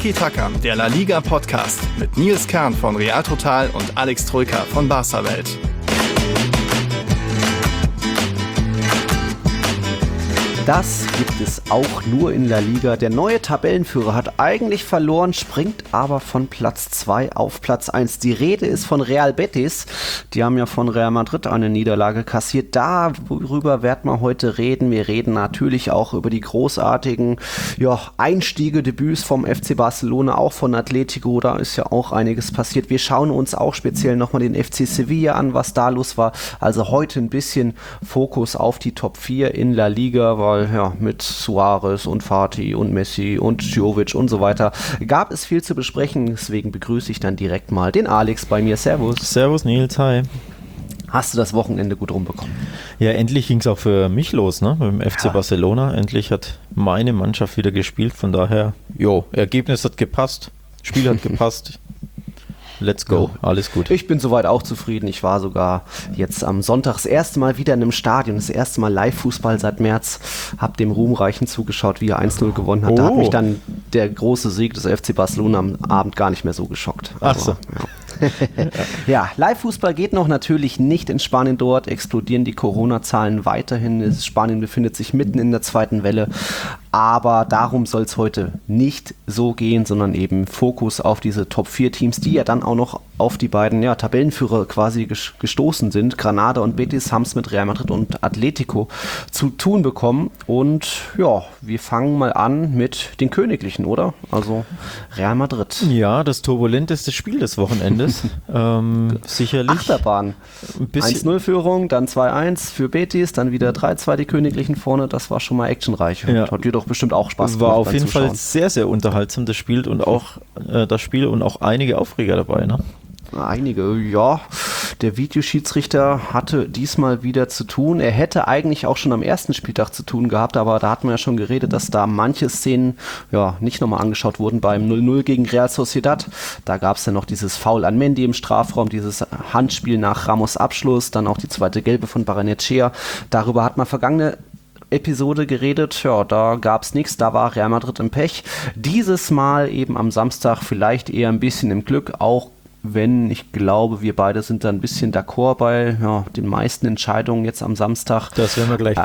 Tiki Taka, der La Liga Podcast mit Nils Kern von Real Total und Alex Troika von Barca Welt. Das gibt es auch nur in La Liga. Der neue Tabellenführer hat eigentlich verloren, springt aber von Platz 2 auf Platz 1. Die Rede ist von Real Betis. Die haben ja von Real Madrid eine Niederlage kassiert. Darüber werden wir heute reden. Wir reden natürlich auch über die großartigen Einstiege, Debüts vom FC Barcelona, auch von Atletico. Da ist ja auch einiges passiert. Wir schauen uns auch speziell nochmal den FC Sevilla an, was da los war. Also heute ein bisschen Fokus auf die Top 4 in La Liga, weil mit Suarez und Fati und Messi und Jovic und so weiter gab es viel zu besprechen. Deswegen begrüße ich dann direkt mal den Alex bei mir. Servus. Servus Nils, hi. Hast du das Wochenende gut rumbekommen? Ja, endlich ging es auch für mich los, ne? Mit dem FC Barcelona. Endlich hat meine Mannschaft wieder gespielt. Von daher, Ergebnis hat gepasst, Spiel hat gepasst. Let's go, alles gut. Ich bin soweit auch zufrieden. Ich war sogar jetzt am Sonntag das erste Mal wieder in einem Stadion, das erste Mal Live-Fußball seit März, habe dem Ruhmreichen zugeschaut, wie er 1-0 gewonnen hat. Da hat mich dann der große Sieg des FC Barcelona am Abend gar nicht mehr so geschockt. Ach so. Ja, Live-Fußball geht noch natürlich nicht in Spanien. Dort explodieren die Corona-Zahlen weiterhin. Spanien befindet sich mitten in der zweiten Welle. Aber darum soll es heute nicht so gehen, sondern eben Fokus auf diese Top-4-Teams, die ja dann auch noch auf die beiden Tabellenführer quasi gestoßen sind. Granada und Betis haben es mit Real Madrid und Atletico zu tun bekommen. Und wir fangen mal an mit den Königlichen, oder? Also Real Madrid. Ja, das turbulenteste Spiel des Wochenendes. Sicherlich. Achterbahn. 1-0-Führung, dann 2-1 für Betis, dann wieder 3-2 die Königlichen vorne. Das war schon mal actionreich. Ja. Hat dir doch bestimmt auch Spaß gemacht. War auf jeden Fall sehr, sehr unterhaltsam, das Spiel und auch einige Aufreger dabei, ne? Einige, ja. Der Videoschiedsrichter hatte diesmal wieder zu tun. Er hätte eigentlich auch schon am ersten Spieltag zu tun gehabt, aber da hatten wir ja schon geredet, dass da manche Szenen nicht nochmal angeschaut wurden beim 0-0 gegen Real Sociedad. Da gab es ja noch dieses Foul an Mendy im Strafraum, dieses Handspiel nach Ramos Abschluss, dann auch die zweite Gelbe von Barrenechea. Darüber hat man vergangene Episode geredet, da gab es nichts, da war Real Madrid im Pech. Dieses Mal eben am Samstag vielleicht eher ein bisschen im Glück, auch wenn ich glaube, wir beide sind da ein bisschen d'accord bei den meisten Entscheidungen jetzt am Samstag. Das werden wir gleich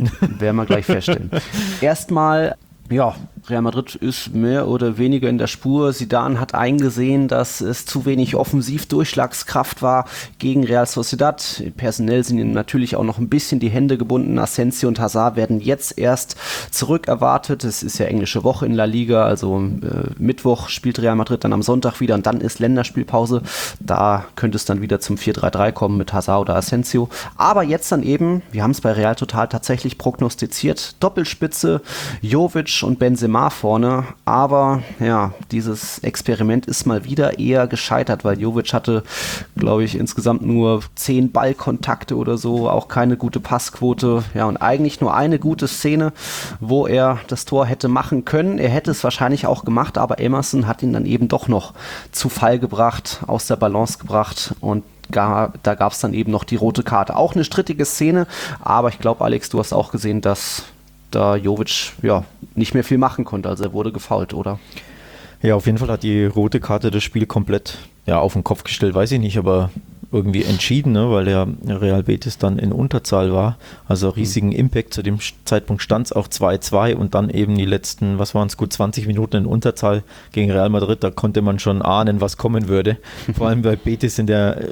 feststellen. Erstmal, Real Madrid ist mehr oder weniger in der Spur. Zidane hat eingesehen, dass es zu wenig Offensiv-Durchschlagskraft war gegen Real Sociedad. Personell sind ihnen natürlich auch noch ein bisschen die Hände gebunden. Asensio und Hazard werden jetzt erst zurück erwartet. Es ist ja englische Woche in La Liga, also Mittwoch spielt Real Madrid dann am Sonntag wieder und dann ist Länderspielpause. Da könnte es dann wieder zum 4-3-3 kommen mit Hazard oder Asensio. Aber jetzt dann eben, wir haben es bei Real Total tatsächlich prognostiziert, Doppelspitze, Jovic und Benzema vorne, aber dieses Experiment ist mal wieder eher gescheitert, weil Jovic hatte, glaube ich, insgesamt nur 10 Ballkontakte oder so, auch keine gute Passquote, und eigentlich nur eine gute Szene, wo er das Tor hätte machen können. Er hätte es wahrscheinlich auch gemacht, aber Emerson hat ihn dann eben doch noch zu Fall gebracht, aus der Balance gebracht und da gab es dann eben noch die rote Karte. Auch eine strittige Szene, aber ich glaube, Alex, du hast auch gesehen, dass da Jovic nicht mehr viel machen konnte, also er wurde gefoult, oder? Ja, auf jeden Fall hat die rote Karte das Spiel komplett auf den Kopf gestellt, weiß ich nicht, aber irgendwie entschieden, ne, weil der Real Betis dann in Unterzahl war, also riesigen Impact. Zu dem Zeitpunkt stand es auch 2-2 und dann eben die letzten, gut 20 Minuten in Unterzahl gegen Real Madrid, da konnte man schon ahnen, was kommen würde, vor allem weil Betis in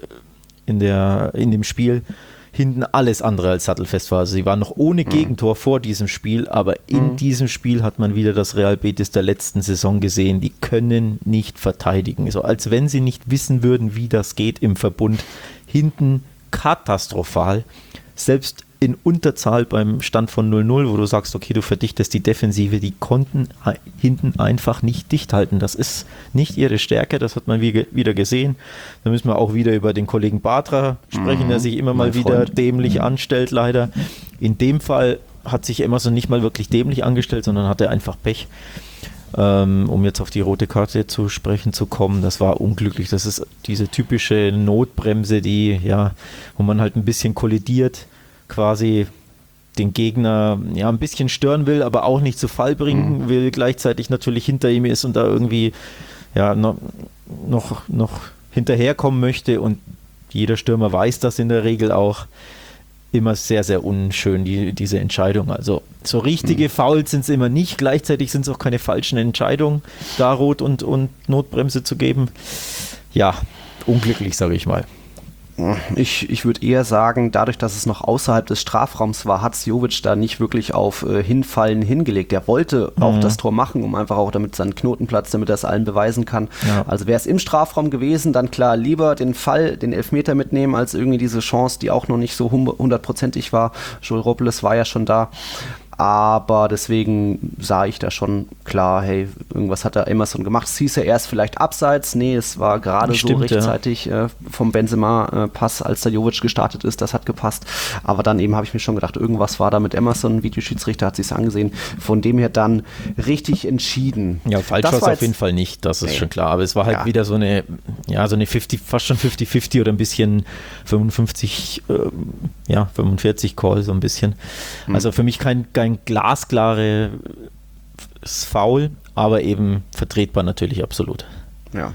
dem Spiel hinten alles andere als sattelfest war. Also sie waren noch ohne Gegentor vor diesem Spiel, aber in diesem Spiel hat man wieder das Real Betis der letzten Saison gesehen. Die können nicht verteidigen. So als wenn sie nicht wissen würden, wie das geht im Verbund. Hinten katastrophal. Selbst in Unterzahl beim Stand von 0-0, wo du sagst, okay, du verdichtest die Defensive, die konnten hinten einfach nicht dicht halten. Das ist nicht ihre Stärke, das hat man wieder gesehen. Da müssen wir auch wieder über den Kollegen Bartra sprechen, der sich immer mal wieder dämlich anstellt, leider. In dem Fall hat sich Emerson nicht mal wirklich dämlich angestellt, sondern hatte einfach Pech. Um jetzt auf die rote Karte zu sprechen zu kommen, das war unglücklich. Das ist diese typische Notbremse, wo man halt ein bisschen kollidiert, quasi den Gegner ja ein bisschen stören will, aber auch nicht zu Fall bringen will, gleichzeitig natürlich hinter ihm ist und da irgendwie ja, noch hinterherkommen möchte, und jeder Stürmer weiß das in der Regel auch. Immer sehr, sehr unschön, diese Entscheidung. Also so richtige Fouls sind es immer nicht, gleichzeitig sind es auch keine falschen Entscheidungen, da Rot und Notbremse zu geben. Ja, unglücklich, sage ich mal. Ich würde eher sagen, dadurch, dass es noch außerhalb des Strafraums war, hat Jovic da nicht wirklich auf Hinfallen hingelegt. Er wollte auch das Tor machen, um einfach auch damit seinen Knotenplatz, damit er es allen beweisen kann. Ja. Also wäre es im Strafraum gewesen, dann klar lieber den Fall, den Elfmeter mitnehmen, als irgendwie diese Chance, die auch noch nicht so 100%ig war. Joel Robles war ja schon da. Aber deswegen sah ich da schon klar, hey, irgendwas hat der Emerson gemacht. Es hieß ja erst vielleicht abseits. Nee, es war gerade so rechtzeitig vom Benzema-Pass, als der Jovic gestartet ist. Das hat gepasst. Aber dann eben habe ich mir schon gedacht, irgendwas war da mit Emerson. Videoschiedsrichter hat sich angesehen. Von dem her dann richtig entschieden. Ja, falsch war es auf jeden Fall nicht. Das ist schon klar. Aber es war halt wieder so eine 50, fast schon 50-50 oder ein bisschen 45 Call, so ein bisschen. Also für mich kein glasklares Foul, aber eben vertretbar natürlich absolut. Ja.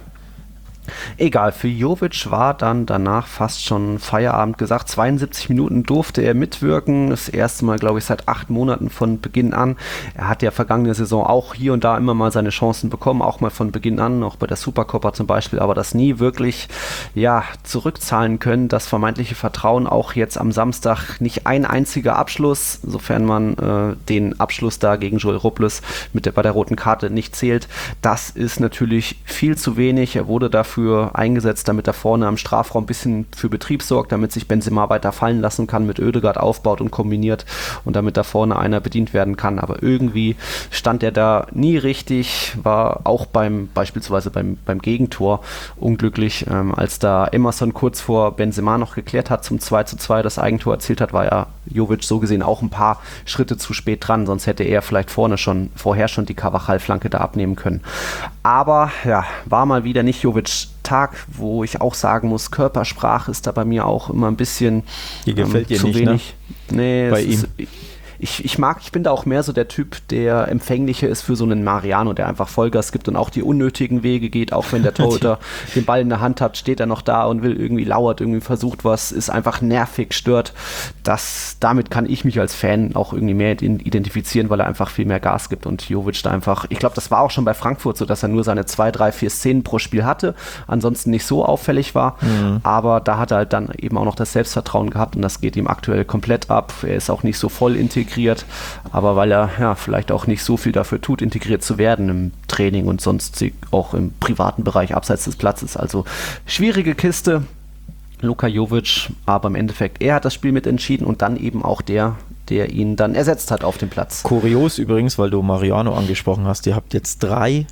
Egal, für Jovic war dann danach fast schon Feierabend gesagt. 72 Minuten durfte er mitwirken. Das erste Mal, glaube ich, seit 8 Monaten von Beginn an. Er hat ja vergangene Saison auch hier und da immer mal seine Chancen bekommen, auch mal von Beginn an, auch bei der Supercopa zum Beispiel, aber das nie wirklich zurückzahlen können. Das vermeintliche Vertrauen, auch jetzt am Samstag nicht ein einziger Abschluss, sofern man den Abschluss da gegen Joel Robles bei der roten Karte nicht zählt. Das ist natürlich viel zu wenig. Er wurde dafür eingesetzt, damit er vorne am Strafraum ein bisschen für Betrieb sorgt, damit sich Benzema weiter fallen lassen kann, mit Ødegaard aufbaut und kombiniert und damit da vorne einer bedient werden kann. Aber irgendwie stand er da nie richtig, war auch beispielsweise beim Gegentor unglücklich. Als da Emerson kurz vor Benzema noch geklärt hat zum 2:2, das Eigentor erzielt hat, war ja Jovic so gesehen auch ein paar Schritte zu spät dran, sonst hätte er vielleicht vorher schon die Carvajal-Flanke da abnehmen können. Aber ja, war mal wieder nicht Jovic Tag, wo ich auch sagen muss, Körpersprache ist da bei mir auch immer ein bisschen die gefällt dir zu nicht, wenig. Ne? Nee, bei ihm. Ich bin da auch mehr so der Typ, der empfänglicher ist für so einen Mariano, der einfach Vollgas gibt und auch die unnötigen Wege geht, auch wenn der Torhüter den Ball in der Hand hat, steht er noch da und will irgendwie versucht was, ist einfach nervig, stört. Damit kann ich mich als Fan auch irgendwie mehr identifizieren, weil er einfach viel mehr Gas gibt und Jovic da einfach, ich glaube, das war auch schon bei Frankfurt so, dass er nur seine 2, 3, 4 Szenen pro Spiel hatte, ansonsten nicht so auffällig war, aber da hat er halt dann eben auch noch das Selbstvertrauen gehabt und das geht ihm aktuell komplett ab. Er ist auch nicht so voll integriert, aber weil er vielleicht auch nicht so viel dafür tut, integriert zu werden im Training und sonst auch im privaten Bereich abseits des Platzes. Also schwierige Kiste, Luka Jovic, aber im Endeffekt, er hat das Spiel mitentschieden und dann eben auch der ihn dann ersetzt hat auf dem Platz. Kurios übrigens, weil du Mariano angesprochen hast, ihr habt jetzt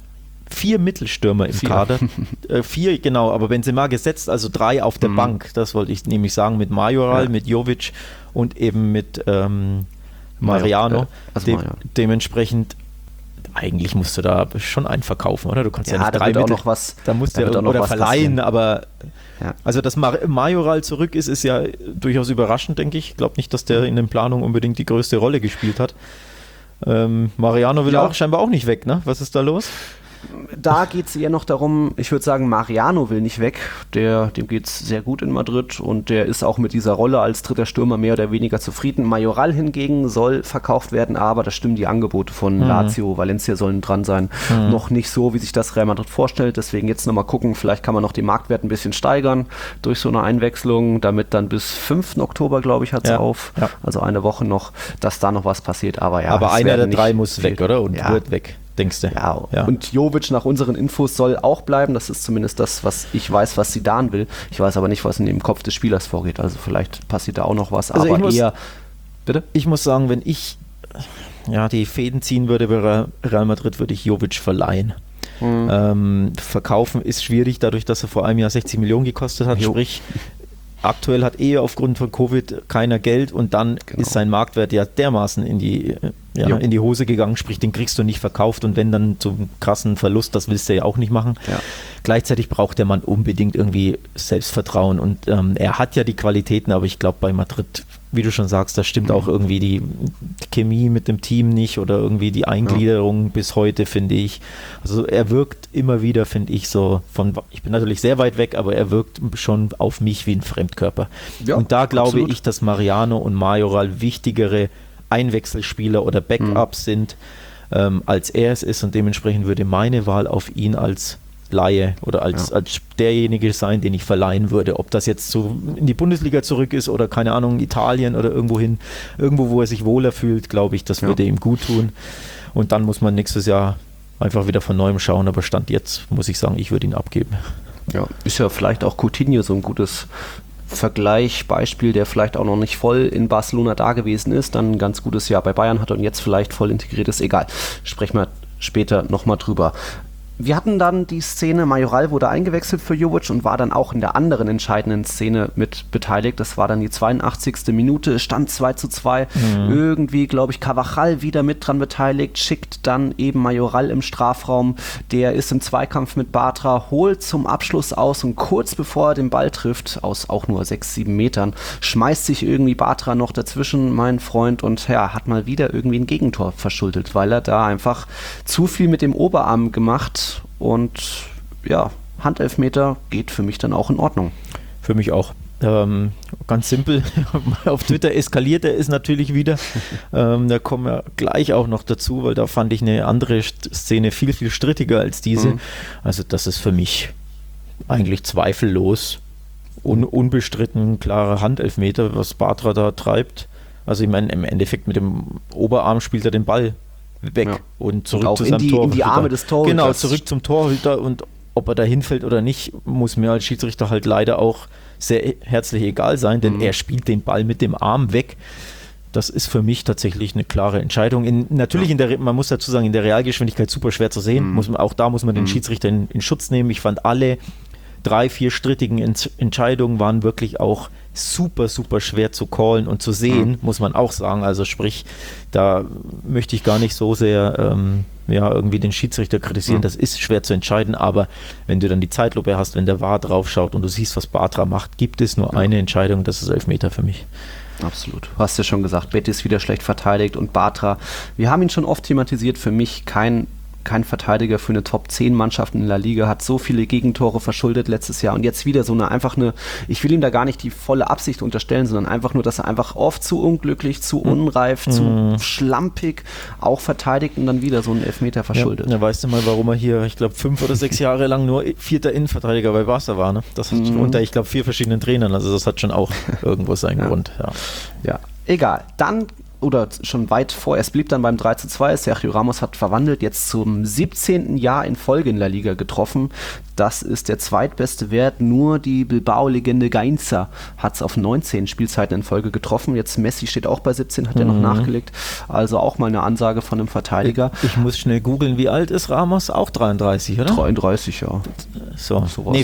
4 Mittelstürmer im Kader. 4, genau, aber Benzema gesetzt, also 3 auf der Bank. Das wollte ich nämlich sagen, mit Majoral, mit Jovic und eben mit Mariano. Dementsprechend, eigentlich musst du da schon einen verkaufen, oder? Du kannst ja nicht 3 Mittel, noch was, da musst du ja oder verleihen, passieren. Aber also dass Majoral zurück ist ja durchaus überraschend, denke ich. Ich glaube nicht, dass der in den Planungen unbedingt die größte Rolle gespielt hat. Mariano will auch scheinbar auch nicht weg, ne? Was ist da los? Da geht es eher noch darum, ich würde sagen, Mariano will nicht weg, dem geht es sehr gut in Madrid und der ist auch mit dieser Rolle als dritter Stürmer mehr oder weniger zufrieden. Majoral hingegen soll verkauft werden, aber da stimmen die Angebote von Lazio, Valencia sollen dran sein, noch nicht so, wie sich das Real Madrid vorstellt, deswegen jetzt nochmal gucken, vielleicht kann man noch den Marktwert ein bisschen steigern durch so eine Einwechslung, damit dann bis 5. Oktober, glaube ich, hat es also eine Woche noch, dass da noch was passiert, aber einer der 3 muss weg, oder? Und wird weg. Denkst du? Ja, und Jovic nach unseren Infos soll auch bleiben. Das ist zumindest das, was ich weiß, was Zidane will. Ich weiß aber nicht, was in dem Kopf des Spielers vorgeht. Also vielleicht passiert da auch noch was. Also aber bitte? Ich muss sagen, wenn ich die Fäden ziehen würde bei Real Madrid, würde ich Jovic verleihen. Verkaufen ist schwierig, dadurch, dass er vor einem Jahr 60 Millionen gekostet hat. Sprich, aktuell hat aufgrund von Covid keiner Geld und dann ist sein Marktwert ja dermaßen in die in die Hose gegangen, sprich, den kriegst du nicht verkauft und wenn dann zum krassen Verlust, das willst du ja auch nicht machen. Ja. Gleichzeitig braucht der Mann unbedingt irgendwie Selbstvertrauen und er hat ja die Qualitäten, aber ich glaube bei Madrid, wie du schon sagst, da stimmt auch irgendwie die Chemie mit dem Team nicht oder irgendwie die Eingliederung bis heute, finde ich. Also er wirkt immer wieder, finde ich, so ich bin natürlich sehr weit weg, aber er wirkt schon auf mich wie ein Fremdkörper. Ja, und da glaube ich, dass Mariano und Majoral wichtigere Einwechselspieler oder Backups sind, als er es ist und dementsprechend würde meine Wahl auf ihn als Laie oder als derjenige sein, den ich verleihen würde. Ob das jetzt so in die Bundesliga zurück ist oder keine Ahnung, Italien oder irgendwo, wo er sich wohler fühlt, glaube ich, das würde ihm gut tun. Und dann muss man nächstes Jahr einfach wieder von Neuem schauen, aber Stand jetzt muss ich sagen, ich würde ihn abgeben. Ja, ist ja vielleicht auch Coutinho so ein gutes Vergleichsbeispiel, der vielleicht auch noch nicht voll in Barcelona da gewesen ist, dann ein ganz gutes Jahr bei Bayern hat und jetzt vielleicht voll integriert ist. Egal, sprechen wir später nochmal drüber. Wir hatten dann die Szene, Majoral wurde eingewechselt für Jovic und war dann auch in der anderen entscheidenden Szene mit beteiligt. Das war dann die 82. Minute, stand 2:2. Irgendwie, glaube ich, Carvajal wieder mit dran beteiligt, schickt dann eben Majoral im Strafraum. Der ist im Zweikampf mit Bartra, holt zum Abschluss aus und kurz bevor er den Ball trifft, aus auch nur 6-7 Metern, schmeißt sich irgendwie Bartra noch dazwischen, mein Freund, und hat mal wieder irgendwie ein Gegentor verschuldet, weil er da einfach zu viel mit dem Oberarm gemacht. Und Handelfmeter geht für mich dann auch in Ordnung. Für mich auch. Ganz simpel. Auf Twitter eskaliert er es natürlich wieder. Da kommen wir gleich auch noch dazu, weil da fand ich eine andere Szene viel, viel strittiger als diese. Also das ist für mich eigentlich zweifellos unbestritten klarer Handelfmeter, was Bartra da treibt. Also ich meine, im Endeffekt mit dem Oberarm spielt er den Ball weg und zurück zu seinem Torhüter. In die Arme des Torhüters. Genau, zurück zum Torhüter und ob er da hinfällt oder nicht, muss mir als Schiedsrichter halt leider auch sehr herzlich egal sein, denn er spielt den Ball mit dem Arm weg. Das ist für mich tatsächlich eine klare Entscheidung. Man muss dazu sagen, in der Realgeschwindigkeit super schwer zu sehen. Auch da muss man den Schiedsrichter in Schutz nehmen. Ich fand alle 3-4 strittigen Entscheidungen waren wirklich auch super, super schwer zu callen und zu sehen, muss man auch sagen. Also sprich, da möchte ich gar nicht so sehr irgendwie den Schiedsrichter kritisieren. Das ist schwer zu entscheiden, aber wenn du dann die Zeitlupe hast, wenn der VAR drauf schaut und du siehst, was Bartra macht, gibt es nur eine Entscheidung, das ist Elfmeter für mich. Absolut. Du hast ja schon gesagt, Betis wieder schlecht verteidigt und Bartra, wir haben ihn schon oft thematisiert, für mich kein Verteidiger für eine Top-10-Mannschaft in La Liga, hat so viele Gegentore verschuldet letztes Jahr und jetzt wieder ich will ihm da gar nicht die volle Absicht unterstellen, sondern einfach nur, dass er einfach oft zu unglücklich, zu unreif, zu schlampig auch verteidigt und dann wieder so einen Elfmeter verschuldet. Ja, weißt du mal, warum er hier, ich glaube, 5 oder 6 Jahre lang nur 4. Innenverteidiger bei Barca war, ne? Das hat unter, ich glaube, 4 verschiedenen Trainern, also das hat schon auch irgendwo seinen Grund. Ja, egal. Dann oder schon weit vor, es blieb dann beim 3:2, Sergio Ramos hat verwandelt, jetzt zum 17. Jahr in Folge in La Liga getroffen. Das ist der zweitbeste Wert, nur die Bilbao-Legende Gainza hat es auf 19 Spielzeiten in Folge getroffen. Jetzt Messi steht auch bei 17, hat er noch nachgelegt, also auch mal eine Ansage von einem Verteidiger. Ich muss schnell googeln, wie alt ist Ramos? Auch 33, oder? 33, ja. So.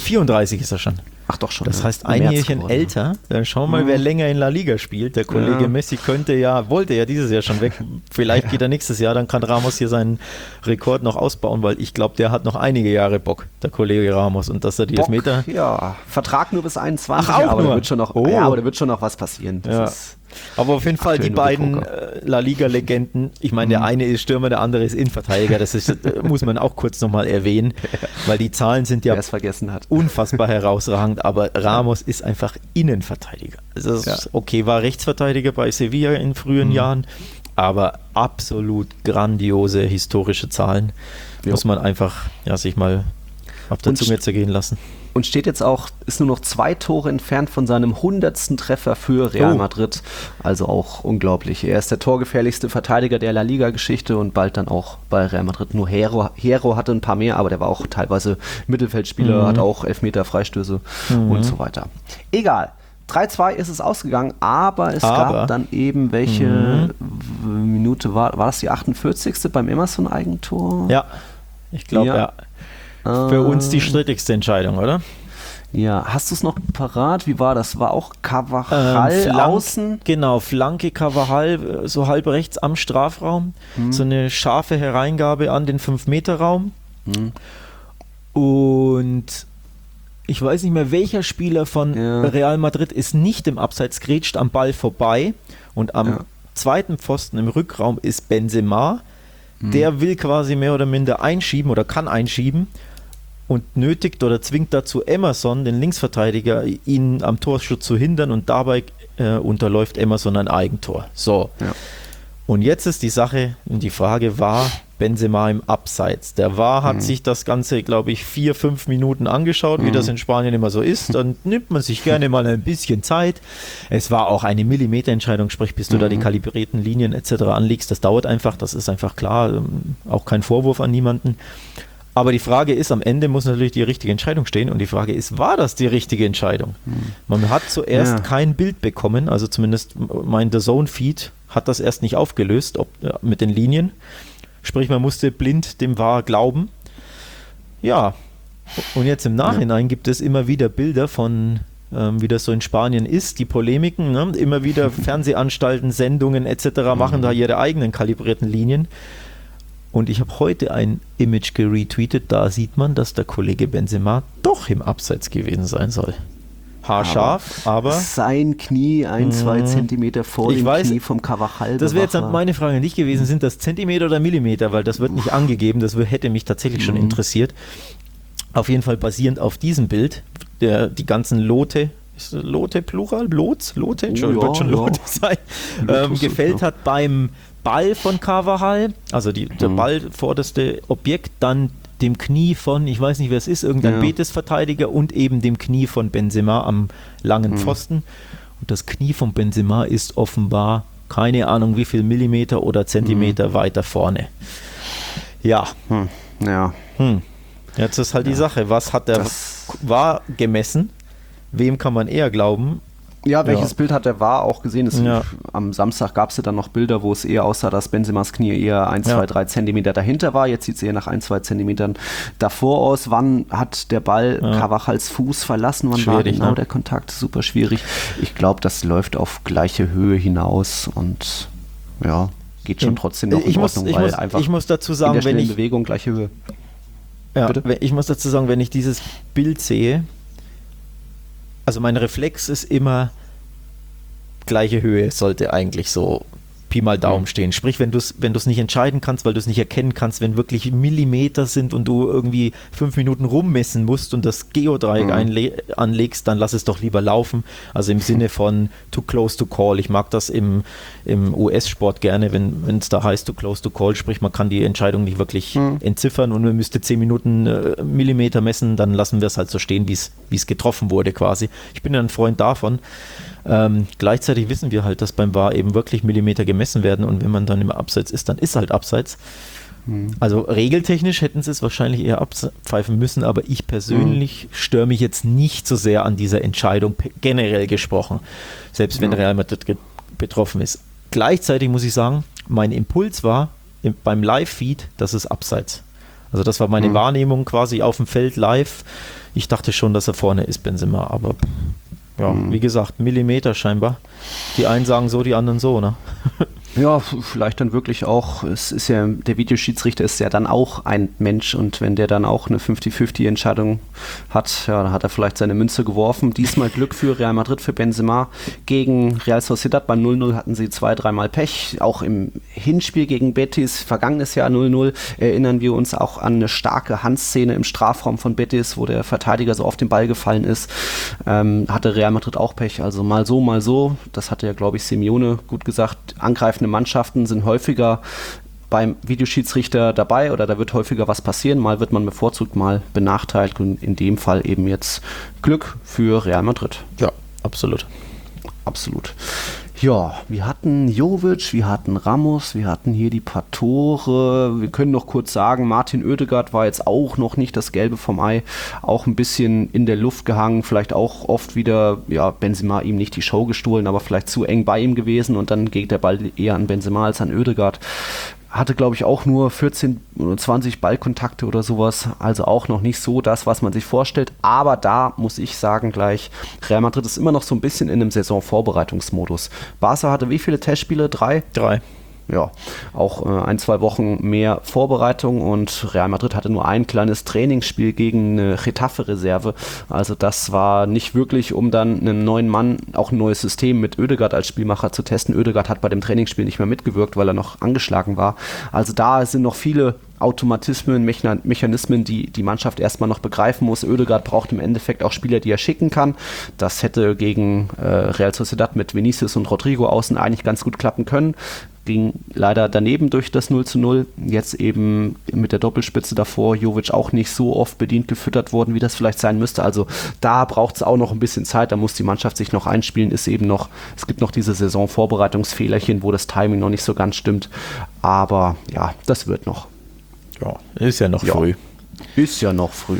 34 ist er schon. Ach doch schon. Das heißt, ein Jährchen älter. Dann schauen wir mal, wer länger in La Liga spielt. Der Kollege Messi wollte ja dieses Jahr schon weg. Vielleicht geht er nächstes Jahr, dann kann Ramos hier seinen Rekord noch ausbauen, weil ich glaube, der hat noch einige Jahre Bock, der Kollege Ramos. Und dass er die Elfmeter... Ja, Vertrag nur bis 21. Ach, auch aber nur? Da wird schon noch, aber da wird schon noch was passieren. Das ist aber auf jeden Fall die beiden La Liga-Legenden, ich meine, der eine ist Stürmer, der andere ist Innenverteidiger, das muss man auch kurz nochmal erwähnen, weil die Zahlen sind ja unfassbar herausragend, aber Ramos ist einfach Innenverteidiger. Also okay, war Rechtsverteidiger bei Sevilla in frühen Jahren, aber absolut grandiose historische Zahlen. Muss man einfach sich mal auf der Zunge zergehen lassen. Und steht jetzt auch, ist nur noch 2 Tore entfernt von seinem 100. Treffer für Real Madrid. Also auch unglaublich. Er ist der torgefährlichste Verteidiger der La Liga-Geschichte und bald dann auch bei Real Madrid. Nur Hierro hatte ein paar mehr, aber der war auch teilweise Mittelfeldspieler, hat auch Elfmeter, Freistöße und so weiter. Egal. 3:2 ist es ausgegangen, aber es gab dann eben welche Minute, war das die 48. beim Emerson-Eigentor? Ja, ich glaube, Für uns die strittigste Entscheidung, oder? Ja, hast du es noch parat? Wie war das? War auch Carvajal außen? Genau, Flanke Carvajal, so halb rechts am Strafraum. So eine scharfe Hereingabe an den 5-Meter-Raum. Und ich weiß nicht mehr, welcher Spieler von Real Madrid ist nicht im Abseits, grätscht am Ball vorbei. Und am zweiten Pfosten im Rückraum ist Benzema. Der will quasi mehr oder minder einschieben oder kann einschieben. Und nötigt oder zwingt dazu Emerson, den Linksverteidiger, ihn am Torschutz zu hindern und dabei unterläuft Emerson ein Eigentor. So. Ja. Und jetzt ist die Sache und die Frage, war Benzema im Abseits? Der VAR hat sich das Ganze, glaube ich, 4-5 Minuten angeschaut, wie das in Spanien immer so ist. Dann nimmt man sich gerne mal ein bisschen Zeit. Es war auch eine Millimeterentscheidung, sprich, bis du da die kalibrierten Linien etc. anlegst. Das dauert einfach, das ist einfach klar. Auch kein Vorwurf an niemanden. Aber die Frage ist, am Ende muss natürlich die richtige Entscheidung stehen und die Frage ist, war das die richtige Entscheidung? Man hat zuerst kein Bild bekommen, also zumindest mein The Zone-Feed hat das erst nicht aufgelöst mit den Linien. Sprich, man musste blind dem VAR glauben. Ja, und jetzt im Nachhinein gibt es immer wieder Bilder von, wie das so in Spanien ist, die Polemiken, ne? Immer wieder Fernsehanstalten, Sendungen etc. machen da ihre eigenen kalibrierten Linien. Und ich habe heute ein Image geretweetet, da sieht man, dass der Kollege Benzema doch im Abseits gewesen sein soll. Haarscharf, aber sein Knie 1-2 Zentimeter vor dem Knie vom Carvajal. Das wäre jetzt meine Frage nicht gewesen, sind das Zentimeter oder Millimeter, weil das wird nicht angegeben, das hätte mich tatsächlich schon interessiert. Auf jeden Fall basierend auf diesem Bild, die ganzen Lote, ist Lote Plural? Lote? Entschuldigung, wird schon Lote sein, gefällt hat beim Ball von Carvajal, also der Ball vorderste Objekt, dann dem Knie von, ich weiß nicht wer es ist, irgendein Betis-Verteidiger und eben dem Knie von Benzema am langen Pfosten. Und das Knie von Benzema ist offenbar, keine Ahnung wie viel Millimeter oder Zentimeter weiter vorne. Ja. Jetzt ist halt die Sache, was hat der VAR gemessen? Wem kann man eher glauben? Ja, welches Bild hat der VAR auch gesehen? Am Samstag gab es ja dann noch Bilder, wo es eher aussah, dass Benzemas Knie eher 1, 2, 3 Zentimeter dahinter war. Jetzt sieht es eher nach 1, 2 Zentimetern davor aus. Wann hat der Ball Carvajals Fuß verlassen? Wann war genau der Kontakt? Super schwierig. Ich glaube, das läuft auf gleiche Höhe hinaus und geht schon trotzdem noch in Ordnung, weil einfach ich muss dazu sagen, wenn ich Bewegung gleiche Höhe. Ja, ich muss dazu sagen, wenn ich dieses Bild sehe, also mein Reflex ist immer, gleiche Höhe sollte eigentlich so Pi mal Daumen stehen. Sprich, wenn du es nicht entscheiden kannst, weil du es nicht erkennen kannst, wenn wirklich Millimeter sind und du irgendwie 5 Minuten rummessen musst und das Geodreieck anlegst, dann lass es doch lieber laufen. Also im Sinne von too close to call. Ich mag das im US-Sport gerne, wenn es da heißt too close to call, sprich man kann die Entscheidung nicht wirklich entziffern und man müsste 10 Minuten Millimeter messen, dann lassen wir es halt so stehen, wie es getroffen wurde quasi. Ich bin ja ein Freund davon. Gleichzeitig wissen wir halt, dass beim VAR eben wirklich Millimeter gemessen werden und wenn man dann im Abseits ist, dann ist halt Abseits. Also regeltechnisch hätten sie es wahrscheinlich eher abpfeifen müssen, aber ich persönlich störe mich jetzt nicht so sehr an dieser Entscheidung, generell gesprochen, selbst wenn Real Madrid betroffen ist. Gleichzeitig muss ich sagen, mein Impuls war beim Live-Feed, das ist Abseits. Also das war meine Wahrnehmung quasi auf dem Feld live. Ich dachte schon, dass er vorne ist, Benzema, aber wie gesagt, Millimeter scheinbar. Die einen sagen so, die anderen so, ne? Ja, vielleicht dann wirklich auch, es ist ja, der Videoschiedsrichter ist ja dann auch ein Mensch und wenn der dann auch eine 50-50-Entscheidung hat, dann hat er vielleicht seine Münze geworfen. Diesmal Glück für Real Madrid, für Benzema. Gegen Real Sociedad beim 0-0 hatten sie 2-3 Mal Pech. Auch im Hinspiel gegen Betis, vergangenes Jahr 0-0, erinnern wir uns auch an eine starke Handszene im Strafraum von Betis, wo der Verteidiger so auf den Ball gefallen ist. Hatte Real Madrid auch Pech, also mal so, mal so. Das hatte ja, glaube ich, Simeone gut gesagt. Angreifende Mannschaften sind häufiger beim Videoschiedsrichter dabei oder da wird häufiger was passieren. Mal wird man bevorzugt, mal benachteiligt und in dem Fall eben jetzt Glück für Real Madrid. Ja, absolut. Absolut. Ja, wir hatten Jovic, wir hatten Ramos, wir hatten hier die paar Tore. Wir können noch kurz sagen, Martin Oedegaard war jetzt auch noch nicht das Gelbe vom Ei, auch ein bisschen in der Luft gehangen, vielleicht auch oft wieder, Benzema ihm nicht die Show gestohlen, aber vielleicht zu eng bei ihm gewesen und dann geht der Ball eher an Benzema als an Oedegaard. hatte, glaube ich, auch nur 14 oder 20 Ballkontakte oder sowas. Also auch noch nicht so das, was man sich vorstellt. Aber da muss ich sagen gleich, Real Madrid ist immer noch so ein bisschen in einem Saisonvorbereitungsmodus. Barca hatte wie viele Testspiele? 3? 3. Ja, auch 1-2 Wochen mehr Vorbereitung und Real Madrid hatte nur ein kleines Trainingsspiel gegen eine Getafe-Reserve. Also das war nicht wirklich, um dann einen neuen Mann, auch ein neues System mit Ødegaard als Spielmacher zu testen. Ødegaard hat bei dem Trainingsspiel nicht mehr mitgewirkt, weil er noch angeschlagen war. Also da sind noch viele Automatismen, Mechanismen, die die Mannschaft erstmal noch begreifen muss. Ødegaard braucht im Endeffekt auch Spieler, die er schicken kann. Das hätte gegen Real Sociedad mit Vinicius und Rodrigo außen eigentlich ganz gut klappen können. Ging leider daneben durch das 0:0. Jetzt eben mit der Doppelspitze davor, Jovic auch nicht so oft bedient gefüttert worden, wie das vielleicht sein müsste. Also da braucht es auch noch ein bisschen Zeit, da muss die Mannschaft sich noch einspielen. Es gibt noch diese Saisonvorbereitungsfehlerchen, wo das Timing noch nicht so ganz stimmt. Aber ja, das wird noch. Ja, ist ja noch früh. Ist ja noch früh.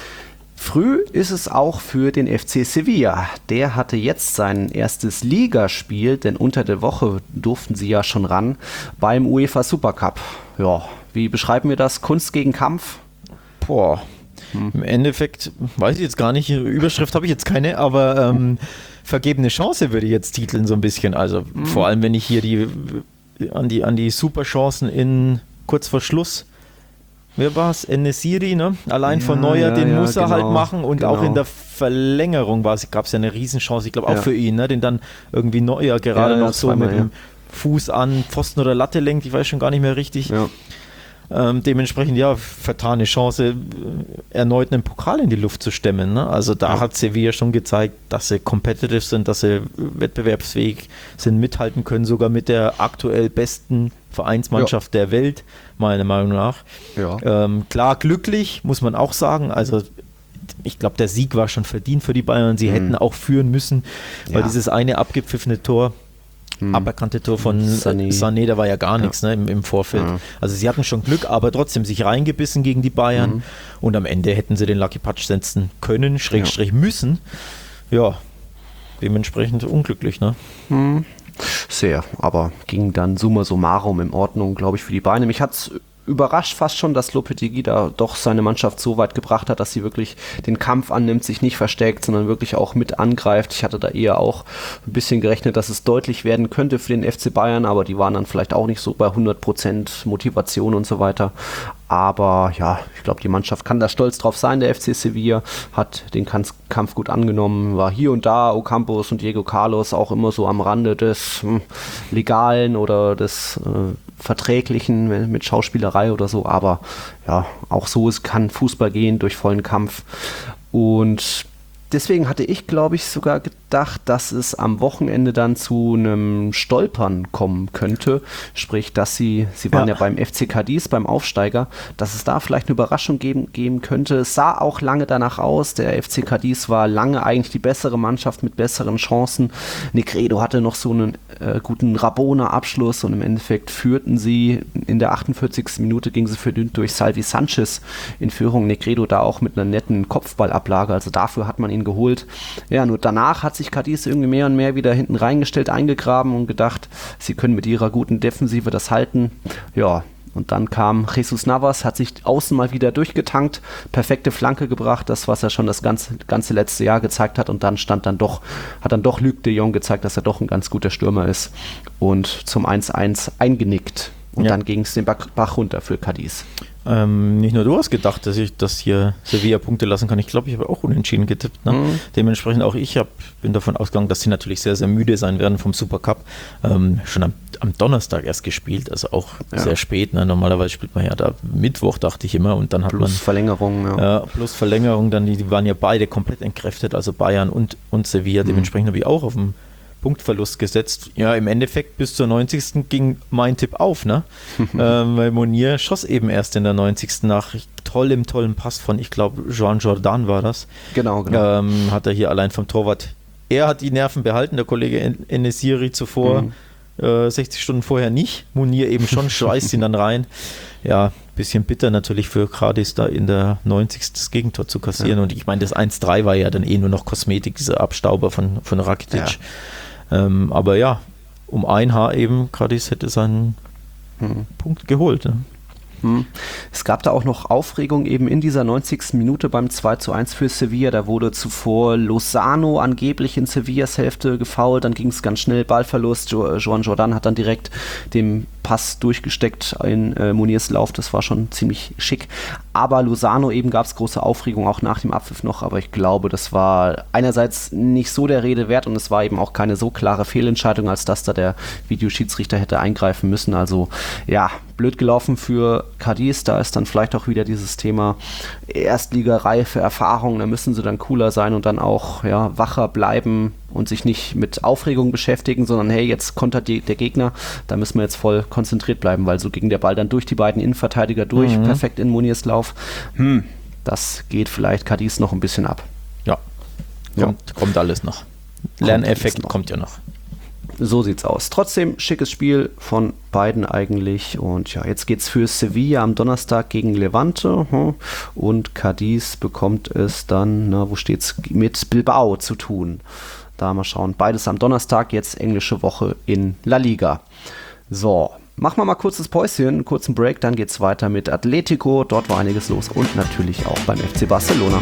Früh ist es auch für den FC Sevilla. Der hatte jetzt sein erstes Ligaspiel, denn unter der Woche durften sie ja schon ran beim UEFA Supercup. Ja, wie beschreiben wir das? Kunst gegen Kampf? Boah, im Endeffekt weiß ich jetzt gar nicht, Überschrift habe ich jetzt keine, aber vergebene Chance würde ich jetzt titeln so ein bisschen. Also vor allem, wenn ich hier an die Superchancen in kurz vor Schluss. Wer war es? En-Nesyri, ne? Allein von Neuer, den muss er halt machen und auch in der Verlängerung gab es ja eine Riesenchance, ich glaube auch für ihn, ne? Den dann irgendwie Neuer gerade noch so mit dem Fuß an Pfosten oder Latte lenkt, ich weiß schon gar nicht mehr richtig. Ja. Dementsprechend, vertane Chance, erneut einen Pokal in die Luft zu stemmen. Ne? Also da hat Sevilla schon gezeigt, dass sie competitive sind, dass sie wettbewerbsfähig sind, mithalten können, sogar mit der aktuell besten Vereinsmannschaft der Welt, meiner Meinung nach. Ja. Klar, glücklich, muss man auch sagen. Also ich glaube, der Sieg war schon verdient für die Bayern. Sie hätten auch führen müssen, weil dieses eine abgepfiffene Tor, aberkannte Tor von Sané, da war ja gar nichts im Vorfeld. Ja. Also sie hatten schon Glück, aber trotzdem sich reingebissen gegen die Bayern und am Ende hätten sie den Lucky Punch setzen können, / müssen. Ja, dementsprechend unglücklich, ne? Sehr, aber ging dann summa summarum in Ordnung, glaube ich, für die Bayern. Mich hat es überrascht fast schon, dass Lopetegui da doch seine Mannschaft so weit gebracht hat, dass sie wirklich den Kampf annimmt, sich nicht versteckt, sondern wirklich auch mit angreift. Ich hatte da eher auch ein bisschen gerechnet, dass es deutlich werden könnte für den FC Bayern, aber die waren dann vielleicht auch nicht so bei 100% Motivation und so weiter. Aber ja, ich glaube, die Mannschaft kann da stolz drauf sein. Der FC Sevilla hat den Kampf gut angenommen, war hier und da Ocampos und Diego Carlos auch immer so am Rande des Legalen oder des Verträglichen mit Schauspielerei oder so. Aber ja, auch so kann Fußball gehen durch vollen Kampf. Und deswegen hatte ich, glaube ich, sogar gedacht, dass es am Wochenende dann zu einem Stolpern kommen könnte. Sprich, dass sie waren ja beim FC Cadiz, beim Aufsteiger, dass es da vielleicht eine Überraschung geben könnte. Es sah auch lange danach aus. Der FC Cadiz war lange eigentlich die bessere Mannschaft mit besseren Chancen. Negredo hatte noch so einen guten Rabona-Abschluss und im Endeffekt führten sie in der 48. Minute, ging sie verdünnt durch Salvi Sanchez in Führung. Negredo da auch mit einer netten Kopfballablage, also dafür hat man ihn geholt. Ja, nur danach hat sich Cadiz irgendwie mehr und mehr wieder hinten reingestellt, eingegraben und gedacht, sie können mit ihrer guten Defensive das halten. Ja, und dann kam Jesus Navas, hat sich außen mal wieder durchgetankt, perfekte Flanke gebracht, das, was er schon das ganze letzte Jahr gezeigt hat und dann hat dann doch Luc de Jong gezeigt, dass er doch ein ganz guter Stürmer ist und zum 1:1 eingenickt. Und dann ging es den Bach runter für Cadiz. Nicht nur du hast gedacht, dass ich das hier Sevilla Punkte lassen kann. Ich glaube, ich habe auch unentschieden getippt. Ne? Dementsprechend auch ich bin davon ausgegangen, dass sie natürlich sehr, sehr müde sein werden vom Supercup. Schon am Donnerstag erst gespielt, also auch sehr spät. Ne? Normalerweise spielt man ja da Mittwoch, dachte ich immer. Und dann hat plus Verlängerung. Plus Verlängerung, dann die waren ja beide komplett entkräftet, also Bayern und Sevilla. Dementsprechend habe ich auch auf dem Punktverlust gesetzt. Ja, im Endeffekt bis zur 90. ging mein Tipp auf, ne? Weil Monir schoss eben erst in der 90. nach tollen Pass von, ich glaube, Joan Jordan war das. Genau. Hat er hier allein vom Torwart. Er hat die Nerven behalten, der Kollege En-Nesyri zuvor, 60 Stunden vorher nicht. Monir eben schon, schweißt ihn dann rein. Ja, bisschen bitter natürlich für Cadiz da in der 90. das Gegentor zu kassieren. Ja. Und ich meine, das 1:3 war ja dann nur noch Kosmetik, dieser Abstauber von Rakitic. Ja. Aber ja, um ein Haar eben, Cadiz hätte seinen Punkt geholt. Ne? Es gab da auch noch Aufregung eben in dieser 90. Minute beim 2:1 für Sevilla. Da wurde zuvor Lozano angeblich in Sevillas Hälfte gefoult. Dann ging es ganz schnell, Ballverlust. Joan Jordan hat dann direkt den Pass durchgesteckt in Muniers Lauf. Das war schon ziemlich schick. Aber Lozano eben gab es große Aufregung, auch nach dem Abpfiff noch. Aber ich glaube, das war einerseits nicht so der Rede wert und es war eben auch keine so klare Fehlentscheidung, als dass da der Videoschiedsrichter hätte eingreifen müssen. Also ja, blöd gelaufen für Cadiz. Da ist dann vielleicht auch wieder dieses Thema Erstligareife, Erfahrung. Da müssen sie dann cooler sein und dann auch wacher bleiben und sich nicht mit Aufregung beschäftigen, sondern hey, jetzt kontert der Gegner, da müssen wir jetzt voll konzentriert bleiben, weil so ging der Ball dann durch die beiden Innenverteidiger durch, perfekt in Muniers Lauf. Das geht vielleicht Cadiz noch ein bisschen ab. Ja, kommt alles noch. Lerneffekt kommt ja noch. So sieht's aus. Trotzdem schickes Spiel von beiden eigentlich. Und ja, jetzt geht's für Sevilla am Donnerstag gegen Levante. Und Cadiz bekommt es dann, wo steht's, mit Bilbao zu tun. Da mal schauen. Beides am Donnerstag, jetzt englische Woche in La Liga. So, machen wir mal kurzes Päuschen, einen kurzen Break, dann geht's weiter mit Atletico. Dort war einiges los und natürlich auch beim FC Barcelona.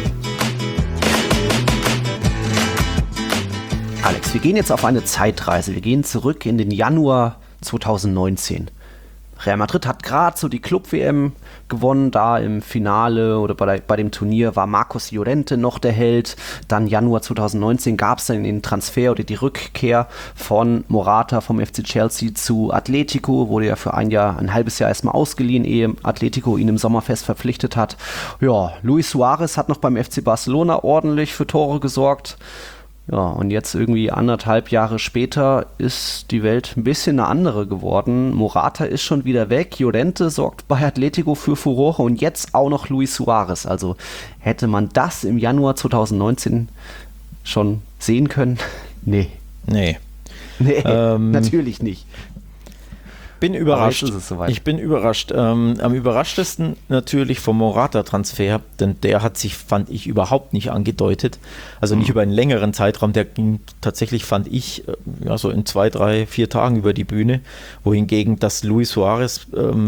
Alex, wir gehen jetzt auf eine Zeitreise. Wir gehen zurück in den Januar 2019. Real Madrid hat gerade so die Club-WM gewonnen. Da im Finale oder bei dem Turnier war Marcos Llorente noch der Held. Dann Januar 2019 gab es dann den Transfer oder die Rückkehr von Morata vom FC Chelsea zu Atletico. Wurde ja für ein halbes Jahr erstmal ausgeliehen, ehe Atletico ihn im Sommerfest verpflichtet hat. Ja, Luis Suarez hat noch beim FC Barcelona ordentlich für Tore gesorgt. Ja, und jetzt irgendwie 1,5 Jahre später ist die Welt ein bisschen eine andere geworden. Morata ist schon wieder weg, Llorente sorgt bei Atletico für Furore und jetzt auch noch Luis Suarez. Also hätte man das im Januar 2019 schon sehen können? Nee. Natürlich nicht. Bin überrascht. Ich bin überrascht. Am überraschtesten natürlich vom Morata-Transfer, denn der hat sich, fand ich, überhaupt nicht angedeutet. Also nicht über einen längeren Zeitraum. Der ging tatsächlich, fand ich, so in 2, 3, 4 Tagen über die Bühne. Wohingegen das Luis Suarez,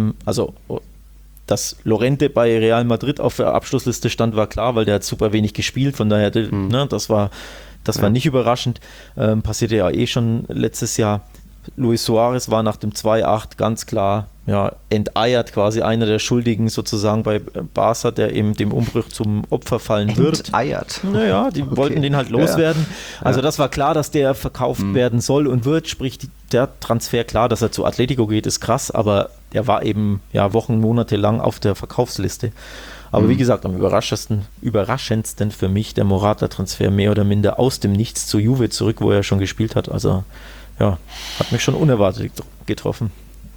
dass Llorente bei Real Madrid auf der Abschlussliste stand, war klar, weil der hat super wenig gespielt. Von daher, das war nicht überraschend. Passierte ja schon letztes Jahr. Luis Suarez war nach dem 2:8 ganz klar enteiert, quasi einer der Schuldigen sozusagen bei Barca, der eben dem Umbruch zum Opfer fallen wird. Enteiert? Naja, die wollten den halt loswerden. Also das war klar, dass der verkauft werden soll und wird, sprich der Transfer, klar, dass er zu Atletico geht, ist krass, aber der war eben Wochen, Monate lang auf der Verkaufsliste. Aber wie gesagt, am überraschendsten für mich der Morata-Transfer mehr oder minder aus dem Nichts zu Juve zurück, wo er schon gespielt hat. Also hat mich schon unerwartet getroffen.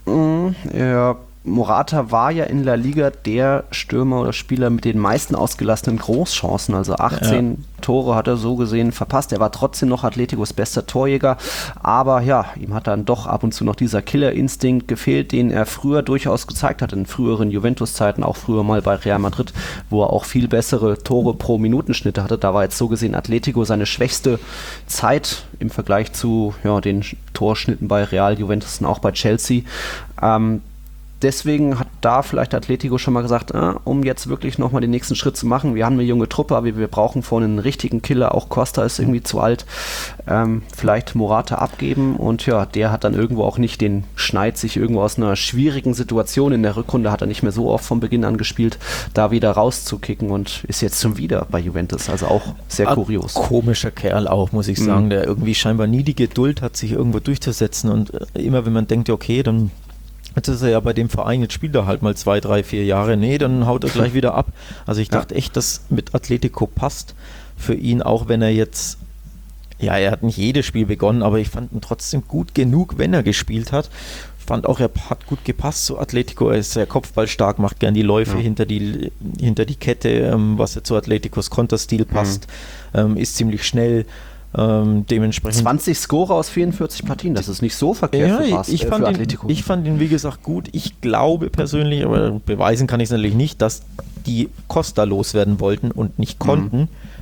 Ja, Morata war ja in La Liga der Stürmer oder Spieler mit den meisten ausgelassenen Großchancen. Also 18 Tore hat er so gesehen verpasst. Er war trotzdem noch Atleticos bester Torjäger. Aber ihm hat dann doch ab und zu noch dieser Killerinstinkt gefehlt, den er früher durchaus gezeigt hat, in früheren Juventus-Zeiten, auch früher mal bei Real Madrid, wo er auch viel bessere Tore pro Minutenschnitte hatte. Da war jetzt so gesehen Atletico seine schwächste Zeit im Vergleich zu den Torschnitten bei Real, Juventus und auch bei Chelsea. Deswegen hat da vielleicht Atletico schon mal gesagt, um jetzt wirklich nochmal den nächsten Schritt zu machen, wir haben eine junge Truppe, aber wir brauchen vorne einen richtigen Killer, auch Costa ist irgendwie zu alt, vielleicht Morata abgeben und der hat dann irgendwo auch nicht den Schneid, sich irgendwo aus einer schwierigen Situation, in der Rückrunde hat er nicht mehr so oft von Beginn an gespielt, da wieder rauszukicken und ist jetzt schon wieder bei Juventus, also auch sehr kurios. Komischer Kerl auch, muss ich sagen, der irgendwie scheinbar nie die Geduld hat, sich irgendwo durchzusetzen und immer wenn man denkt, okay, dann jetzt ist er ja bei dem Verein, jetzt spielt er halt mal 2, 3, 4 Jahre. Nee, dann haut er gleich wieder ab. Also ich dachte echt, dass mit Atletico passt für ihn, auch wenn er jetzt, er hat nicht jedes Spiel begonnen, aber ich fand ihn trotzdem gut genug, wenn er gespielt hat. Ich fand auch, er hat gut gepasst zu Atletico. Er ist sehr kopfballstark, macht gern die Läufe hinter die Kette, was ja zu Atleticos Konterstil passt, ist ziemlich schnell. Dementsprechend 20 Scorer aus 44 Partien, das ist nicht so verkehrt für Atletico. Ich fand ihn, wie gesagt, gut. Ich glaube persönlich, aber beweisen kann ich es natürlich nicht, dass die Costa loswerden wollten und nicht konnten,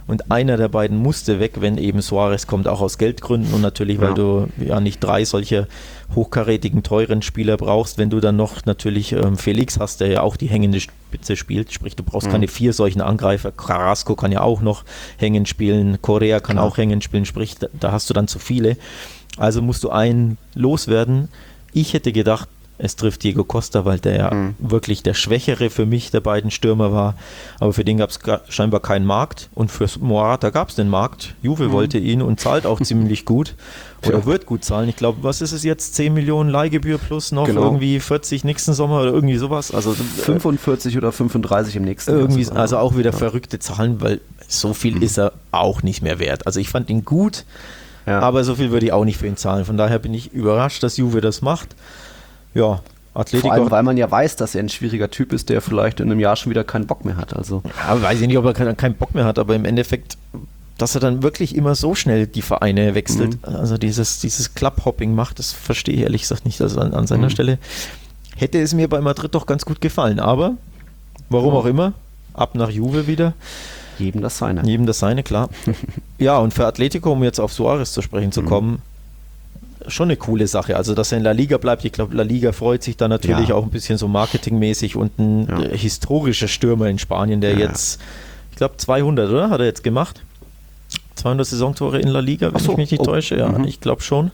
und einer der beiden musste weg, wenn eben Suarez kommt, auch aus Geldgründen und natürlich, weil du ja nicht 3 solche hochkarätigen, teuren Spieler brauchst, wenn du dann noch natürlich Felix hast, der ja auch die hängende Spitze spielt, sprich du brauchst keine 4 solchen Angreifer, Carrasco kann ja auch noch hängen spielen, Correa kann auch hängen spielen, sprich da hast du dann zu viele, also musst du einen loswerden. Ich hätte gedacht, es trifft Diego Costa, weil der ja wirklich der Schwächere für mich der beiden Stürmer war. Aber für den gab es scheinbar keinen Markt. Und für Morata gab es den Markt. Juve wollte ihn und zahlt auch ziemlich gut. Oder wird gut zahlen. Ich glaube, was ist es jetzt? 10 Millionen Leihgebühr plus noch irgendwie 40 nächsten Sommer oder irgendwie sowas. Also 45 oder 35 im nächsten irgendwie, Jahr. Also auch wieder verrückte Zahlen, weil so viel ist er auch nicht mehr wert. Also ich fand ihn gut, aber so viel würde ich auch nicht für ihn zahlen. Von daher bin ich überrascht, dass Juve das macht. Ja, Atletico. Vor allem, weil man ja weiß, dass er ein schwieriger Typ ist, der vielleicht in einem Jahr schon wieder keinen Bock mehr hat. Also. Ja, weiß ich nicht, ob er keinen Bock mehr hat, aber im Endeffekt, dass er dann wirklich immer so schnell die Vereine wechselt, also dieses Clubhopping macht, das verstehe ich ehrlich gesagt nicht. Also an seiner Stelle hätte es mir bei Madrid doch ganz gut gefallen, aber warum auch immer, ab nach Juve wieder. Jedem das seine. Jedem das seine, klar. Ja, und für Atletico, um jetzt auf Suarez zu sprechen zu kommen, schon eine coole Sache. Also, dass er in La Liga bleibt, ich glaube, La Liga freut sich da natürlich auch ein bisschen so marketingmäßig und ein historischer Stürmer in Spanien, der jetzt, ich glaube, 200, oder? Hat er jetzt gemacht? 200 Saisontore in La Liga, wenn ich mich nicht täusche. Ja, ich glaube schon.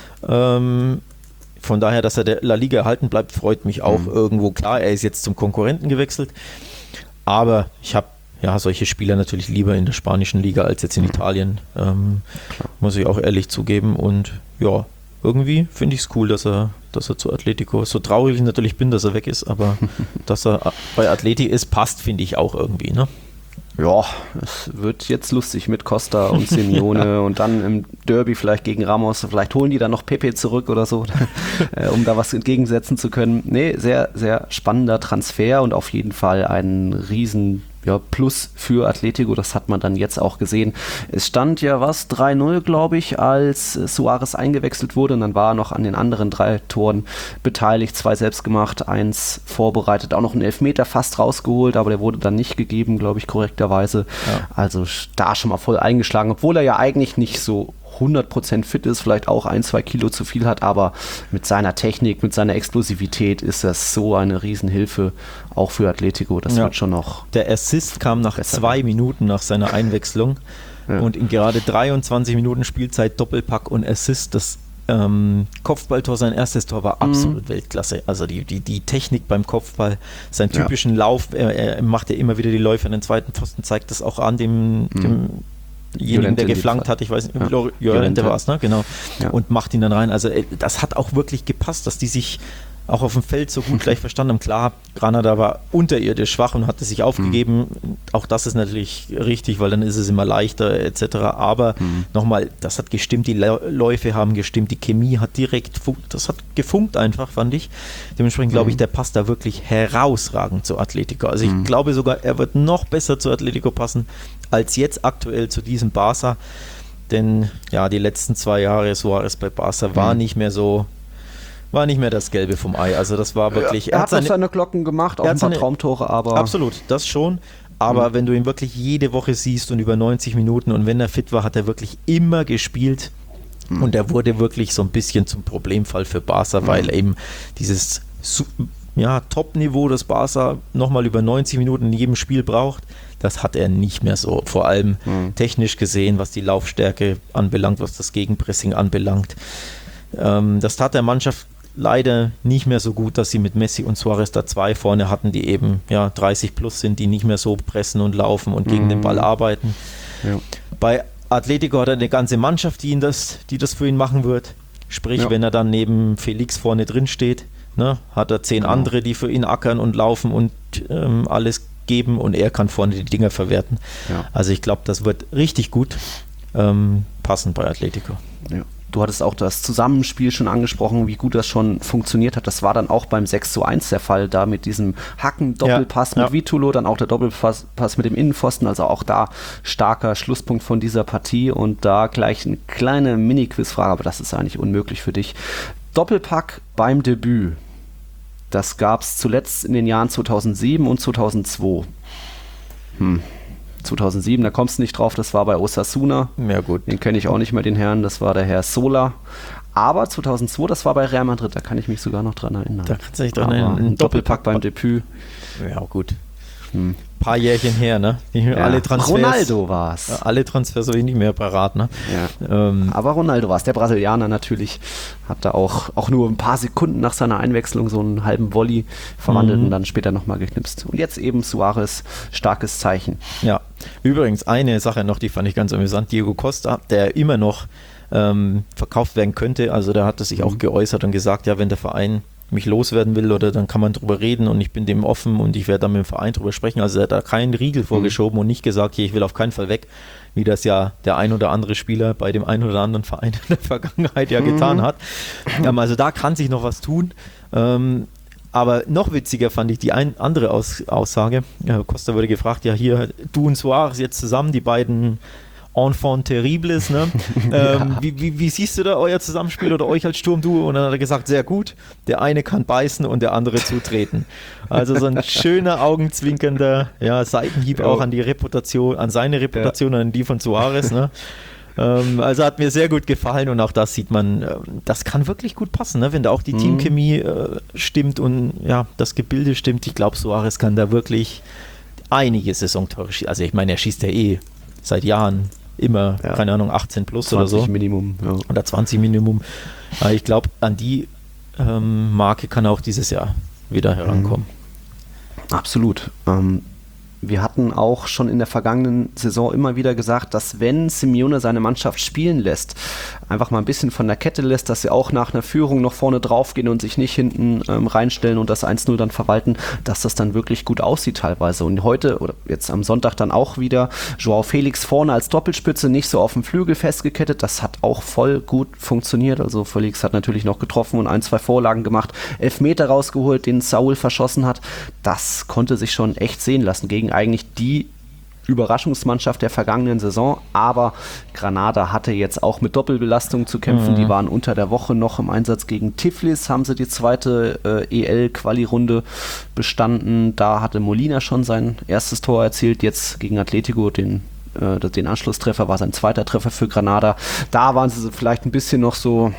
Von daher, dass er der La Liga erhalten bleibt, freut mich auch irgendwo. Klar, er ist jetzt zum Konkurrenten gewechselt, aber ich habe solche Spieler natürlich lieber in der spanischen Liga als jetzt in Italien, muss ich auch ehrlich zugeben. Und ja, irgendwie finde ich es cool, dass er zu Atletico, so traurig ich natürlich bin, dass er weg ist, aber dass er bei Atleti ist, passt, finde ich auch irgendwie, ne? Ja, es wird jetzt lustig mit Costa und Simeone und dann im Derby vielleicht gegen Ramos, vielleicht holen die dann noch Pepe zurück oder so, um da was entgegensetzen zu können. Nee, sehr, sehr spannender Transfer und auf jeden Fall ein riesen Plus für Atletico, das hat man dann jetzt auch gesehen. Es stand 3-0, glaube ich, als Suarez eingewechselt wurde und dann war er noch an den anderen 3 Toren beteiligt, 2 selbst gemacht, 1 vorbereitet, auch noch einen Elfmeter fast rausgeholt, aber der wurde dann nicht gegeben, glaube ich, korrekterweise. Ja. Also da schon mal voll eingeschlagen, obwohl er ja eigentlich nicht so 100% fit ist, vielleicht auch 1-2 Kilo zu viel hat, aber mit seiner Technik, mit seiner Explosivität ist das so eine Riesenhilfe, auch für Atletico. Das wird schon noch... Der Assist kam nach 2 Minuten nach seiner Einwechslung und in gerade 23 Minuten Spielzeit Doppelpack und Assist. Das Kopfballtor, sein erstes Tor war absolut Weltklasse. Also die Technik beim Kopfball, seinen typischen Lauf, er macht ja immer wieder die Läufe an den zweiten Pfosten, zeigt das auch an demjenigen, der geflankt hat, ich weiß nicht, Llorente war es, ne? Genau. Ja. Und macht ihn dann rein. Also das hat auch wirklich gepasst, dass die sich auch auf dem Feld so gut gleich verstanden haben. Klar, Granada war unterirdisch schwach und hatte sich aufgegeben. Auch das ist natürlich richtig, weil dann ist es immer leichter etc. Aber nochmal, das hat gestimmt, die Läufe haben gestimmt, die Chemie hat direkt, das hat gefunkt einfach, fand ich. Dementsprechend glaube ich, der passt da wirklich herausragend zu Atletico. Also ich glaube sogar, er wird noch besser zu Atletico passen, als jetzt aktuell zu diesem Barca. Denn ja, die letzten 2 Jahre Suarez bei Barca war nicht mehr das Gelbe vom Ei. Also das war wirklich... Er hat seine Glocken gemacht, auch ein paar Traumtore, aber... Absolut, das schon. Aber wenn du ihn wirklich jede Woche siehst und über 90 Minuten und wenn er fit war, hat er wirklich immer gespielt. Und er wurde wirklich so ein bisschen zum Problemfall für Barca, weil eben dieses Top-Niveau, das Barca nochmal über 90 Minuten in jedem Spiel braucht, das hat er nicht mehr so. Vor allem technisch gesehen, was die Laufstärke anbelangt, was das Gegenpressing anbelangt. Das tat der Mannschaft leider nicht mehr so gut, dass sie mit Messi und Suarez da 2 vorne hatten, die eben 30 plus sind, die nicht mehr so pressen und laufen und gegen den Ball arbeiten. Ja. Bei Atletico hat er eine ganze Mannschaft, die das für ihn machen wird. Sprich, wenn er dann neben Felix vorne drin steht, ne, hat er 10 andere, die für ihn ackern und laufen und alles geben und er kann vorne die Dinger verwerten. Ja. Also ich glaube, das wird richtig gut passen bei Atletico. Ja. Du hattest auch das Zusammenspiel schon angesprochen, wie gut das schon funktioniert hat. Das war dann auch beim 6:1 der Fall, da mit diesem Hacken-Doppelpass mit Vitulo, dann auch der Doppelpass mit dem Innenpfosten, also auch da starker Schlusspunkt von dieser Partie und da gleich eine kleine Mini-Quizfrage, aber das ist eigentlich unmöglich für dich. Doppelpack beim Debüt, das gab es zuletzt in den Jahren 2007 und 2002. 2007, da kommst du nicht drauf, das war bei Osasuna. Ja, gut. Den kenne ich auch nicht mehr, den Herrn, das war der Herr Sola. Aber 2002, das war bei Real Madrid, da kann ich mich sogar noch dran erinnern. Da kannst du dich dran erinnern. Ein Doppelpack beim Debüt. Ja, gut. Paar Jährchen her, ne? Alle Transfers. Ronaldo war es. Alle Transfers so nicht mehr parat, ne? Ja. Aber Ronaldo war es. Der Brasilianer natürlich hat da auch nur ein paar Sekunden nach seiner Einwechslung so einen halben Volley verwandelt und dann später nochmal geknipst. Und jetzt eben Suarez, starkes Zeichen. Ja, übrigens eine Sache noch, die fand ich ganz amüsant. Diego Costa, der immer noch verkauft werden könnte, also der hat sich auch geäußert und gesagt, ja, wenn der Verein mich loswerden will oder dann kann man drüber reden und ich bin dem offen und ich werde dann mit dem Verein drüber sprechen. Also er hat da keinen Riegel vorgeschoben und nicht gesagt, hier, ich will auf keinen Fall weg, wie das ja der ein oder andere Spieler bei dem ein oder anderen Verein in der Vergangenheit ja getan hat. Also da kann sich noch was tun. Aber noch witziger fand ich die andere Aussage. Costa wurde gefragt, ja hier, du und Suarez jetzt zusammen, die beiden Enfant terribles, ne? Wie siehst du da euer Zusammenspiel oder euch als Sturmduo? Und dann hat er gesagt, sehr gut. Der eine kann beißen und der andere zutreten. Also so ein schöner, augenzwinkernder Seitenhieb auch an die Reputation, an seine Reputation, an die von Suarez, ne? Also hat mir sehr gut gefallen und auch das sieht man, das kann wirklich gut passen, ne? Wenn da auch die Teamchemie stimmt und ja, das Gebilde stimmt. Ich glaube, Suarez kann da wirklich einige Saisontore schießen. Also ich meine, er schießt ja seit Jahren immer, keine Ahnung, 18 plus oder so. 20 Minimum. Ja. Oder 20 Minimum. Aber ich glaube, an die Marke kann auch dieses Jahr wieder herankommen. Absolut. Wir hatten auch schon in der vergangenen Saison immer wieder gesagt, dass wenn Simeone seine Mannschaft spielen lässt, einfach mal ein bisschen von der Kette lässt, dass sie auch nach einer Führung noch vorne drauf gehen und sich nicht hinten reinstellen und das 1-0 dann verwalten, dass das dann wirklich gut aussieht teilweise. Und heute oder jetzt am Sonntag dann auch wieder Joao Felix vorne als Doppelspitze, nicht so auf dem Flügel festgekettet. Das hat auch voll gut funktioniert. Also Felix hat natürlich noch getroffen und 1-2 Vorlagen gemacht, Elfmeter rausgeholt, den Saúl verschossen hat. Das konnte sich schon echt sehen lassen gegen eigentlich die Überraschungsmannschaft der vergangenen Saison, aber Granada hatte jetzt auch mit Doppelbelastung zu kämpfen. Die waren unter der Woche noch im Einsatz gegen Tiflis, haben sie die zweite EL-Quali-Runde bestanden. Da hatte Molina schon sein erstes Tor erzielt, jetzt gegen Atletico den Anschlusstreffer, war sein zweiter Treffer für Granada. Da waren sie vielleicht ein bisschen noch so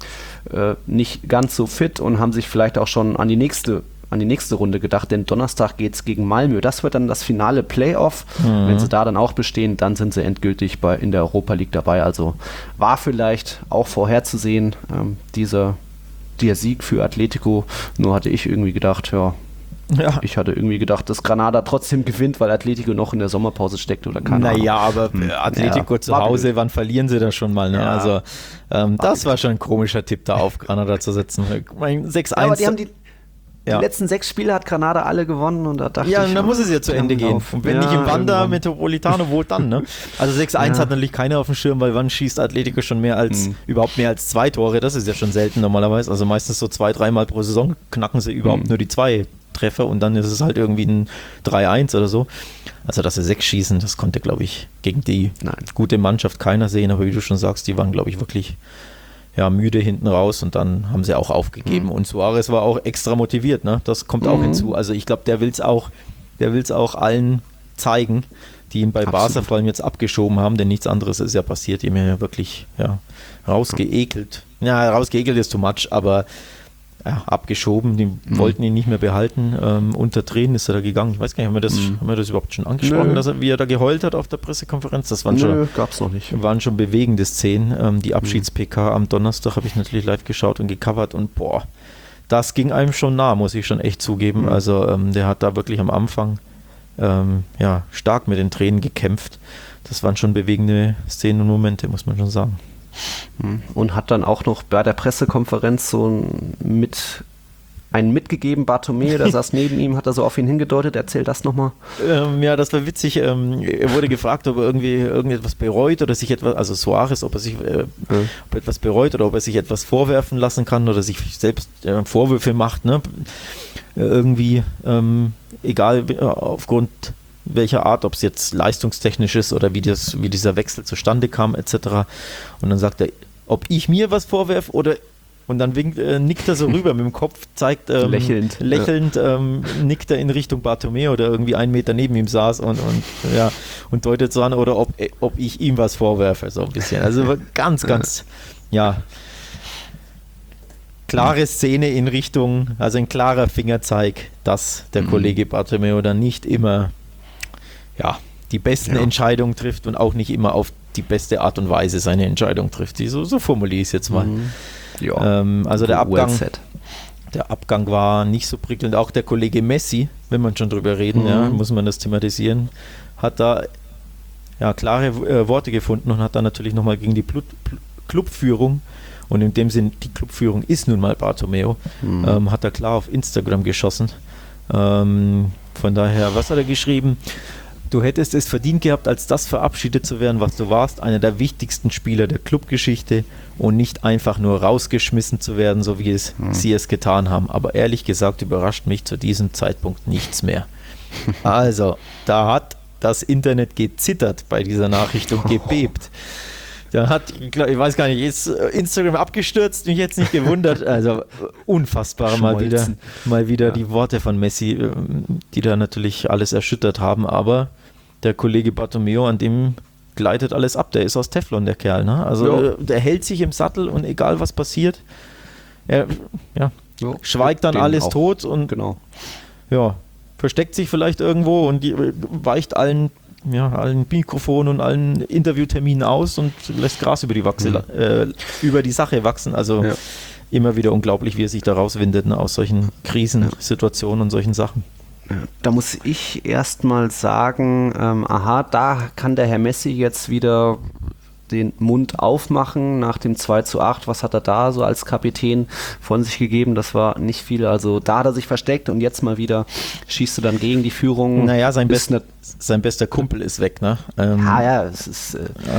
nicht ganz so fit und haben sich vielleicht auch schon an die nächste Runde gedacht, denn Donnerstag geht es gegen Malmö. Das wird dann das finale Playoff. Wenn sie da dann auch bestehen, dann sind sie endgültig in der Europa League dabei. Also war vielleicht auch vorherzusehen, der Sieg für Atletico. Nur hatte ich irgendwie gedacht, ich hatte irgendwie gedacht, dass Granada trotzdem gewinnt, weil Atletico noch in der Sommerpause steckt oder keine Ahnung. Naja, aber Atletico zu Hause, wann verlieren sie das schon mal? Ne? Ja. Also das war schon ein komischer Tipp, da auf Granada zu setzen. 6-1. Aber die haben die letzten 6 Spiele hat Granada alle gewonnen und da dachte ich... Ja, und dann muss es ja zu Ende gehen. Und wenn nicht im Wanda Metropolitano, wo dann, ne? Also 6-1 hat natürlich keiner auf dem Schirm, weil wann schießt Atletico schon überhaupt mehr als 2 Tore? Das ist ja schon selten normalerweise. Also meistens so 2-3 Mal pro Saison knacken sie überhaupt nur die 2 Treffer und dann ist es halt irgendwie ein 3-1 oder so. Also dass sie 6 schießen, das konnte, glaube ich, gegen die gute Mannschaft keiner sehen. Aber wie du schon sagst, die waren, glaube ich, wirklich... müde hinten raus und dann haben sie auch aufgegeben. Und Suarez war auch extra motiviert, ne? Das kommt auch hinzu. Also ich glaube, der will es auch allen zeigen, die ihn bei Barca vor allem jetzt abgeschoben haben, denn nichts anderes ist ja passiert. Die haben ja wirklich rausgeekelt. Ja, rausgeekelt ist too much, aber abgeschoben, die wollten ihn nicht mehr behalten. Unter Tränen ist er da gegangen. Ich weiß gar nicht, haben wir das überhaupt schon angesprochen, wie er da geheult hat auf der Pressekonferenz? Das waren gab's noch nicht. Waren schon bewegende Szenen. Die Abschieds-PK am Donnerstag habe ich natürlich live geschaut und gecovert und das ging einem schon nah, muss ich schon echt zugeben. Also der hat da wirklich am Anfang stark mit den Tränen gekämpft. Das waren schon bewegende Szenen und Momente, muss man schon sagen. Und hat dann auch noch bei der Pressekonferenz einen mitgegeben, Bartomeu, der saß neben ihm, hat er so auf ihn hingedeutet. Erzähl das nochmal. Das war witzig. Er wurde gefragt, ob er irgendetwas bereut oder sich etwas, also Suarez, ob er etwas bereut oder ob er sich etwas vorwerfen lassen kann oder sich selbst Vorwürfe macht. Ne? Irgendwie, egal aufgrund welcher Art, ob es jetzt leistungstechnisch ist oder wie dieser Wechsel zustande kam, etc. Und dann sagt er, ob ich mir was vorwerfe oder und dann nickt er so rüber mit dem Kopf, zeigt lächelnd, nickt er in Richtung Bartomeu, der irgendwie 1 Meter neben ihm saß und deutet so an, oder ob ich ihm was vorwerfe, so ein bisschen. Also ganz, klare Szene in Richtung, also ein klarer Fingerzeig, dass der Kollege Bartomeu dann nicht immer die besten Entscheidungen trifft und auch nicht immer auf die beste Art und Weise seine Entscheidung trifft. So formuliere ich es jetzt mal. Also der Abgang war nicht so prickelnd. Auch der Kollege Messi, wenn man schon drüber reden, muss man das thematisieren, hat da klare Worte gefunden und hat dann natürlich nochmal gegen die Clubführung, und in dem Sinn, die Clubführung ist nun mal Bartomeu, hat er klar auf Instagram geschossen. Von daher, was hat er geschrieben? Du hättest es verdient gehabt, als das verabschiedet zu werden, was du warst, einer der wichtigsten Spieler der Clubgeschichte, und nicht einfach nur rausgeschmissen zu werden, so wie sie es getan haben. Aber ehrlich gesagt überrascht mich zu diesem Zeitpunkt nichts mehr. Also, da hat das Internet gezittert bei dieser Nachricht und gebebt. Da hat, ich weiß gar nicht, ist Instagram abgestürzt, mich jetzt nicht gewundert. Also unfassbar mal wieder die Worte von Messi, die da natürlich alles erschüttert haben. Aber der Kollege Bartomeu, an dem gleitet alles ab. Der ist aus Teflon, der Kerl. Ne? Also der hält sich im Sattel und egal was passiert, er schweigt dann alles tot und versteckt sich vielleicht irgendwo und weicht allen Mikrofonen und allen Interviewterminen aus und lässt Gras über die Sache wachsen. Also immer wieder unglaublich, wie er sich da rauswindet aus solchen Krisensituationen und solchen Sachen. Da muss ich erstmal sagen, da kann der Herr Messi jetzt wieder den Mund aufmachen nach dem 2:8. Was hat er da so als Kapitän von sich gegeben? Das war nicht viel. Also da hat er sich versteckt und jetzt mal wieder schießt du dann gegen die Führung. Naja, sein bester Kumpel ist weg, ne? Es ist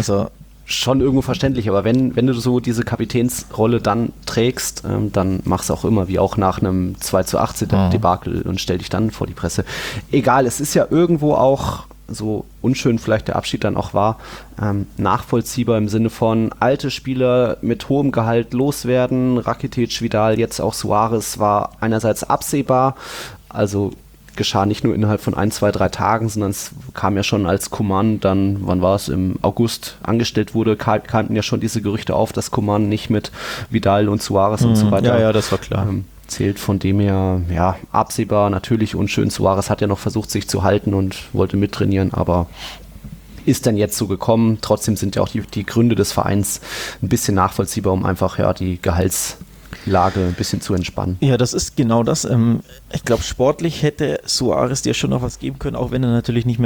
schon irgendwo verständlich, aber wenn du so diese Kapitänsrolle dann trägst, dann machst du auch immer, wie auch nach einem 2:8 Debakel, und stell dich dann vor die Presse. Egal, es ist ja irgendwo auch, so unschön vielleicht der Abschied dann auch war, nachvollziehbar im Sinne von alte Spieler mit hohem Gehalt loswerden. Rakitic, Vidal, jetzt auch Suarez war einerseits absehbar, also geschah nicht nur innerhalb von 1, 2, 3 Tagen, sondern es kam ja schon, als Coman dann, wann war es, im August angestellt wurde, kannten ja schon diese Gerüchte auf, dass Coman nicht mit Vidal und Suarez und so weiter Ja, das war klar. Zählt, von dem her, absehbar, natürlich unschön. Suarez hat ja noch versucht, sich zu halten und wollte mittrainieren, aber ist dann jetzt so gekommen. Trotzdem sind ja auch die Gründe des Vereins ein bisschen nachvollziehbar, um einfach die Gehaltslage ein bisschen zu entspannen. Ja, das ist genau das. Ich glaube, sportlich hätte Suarez dir schon noch was geben können, auch wenn er natürlich nicht mehr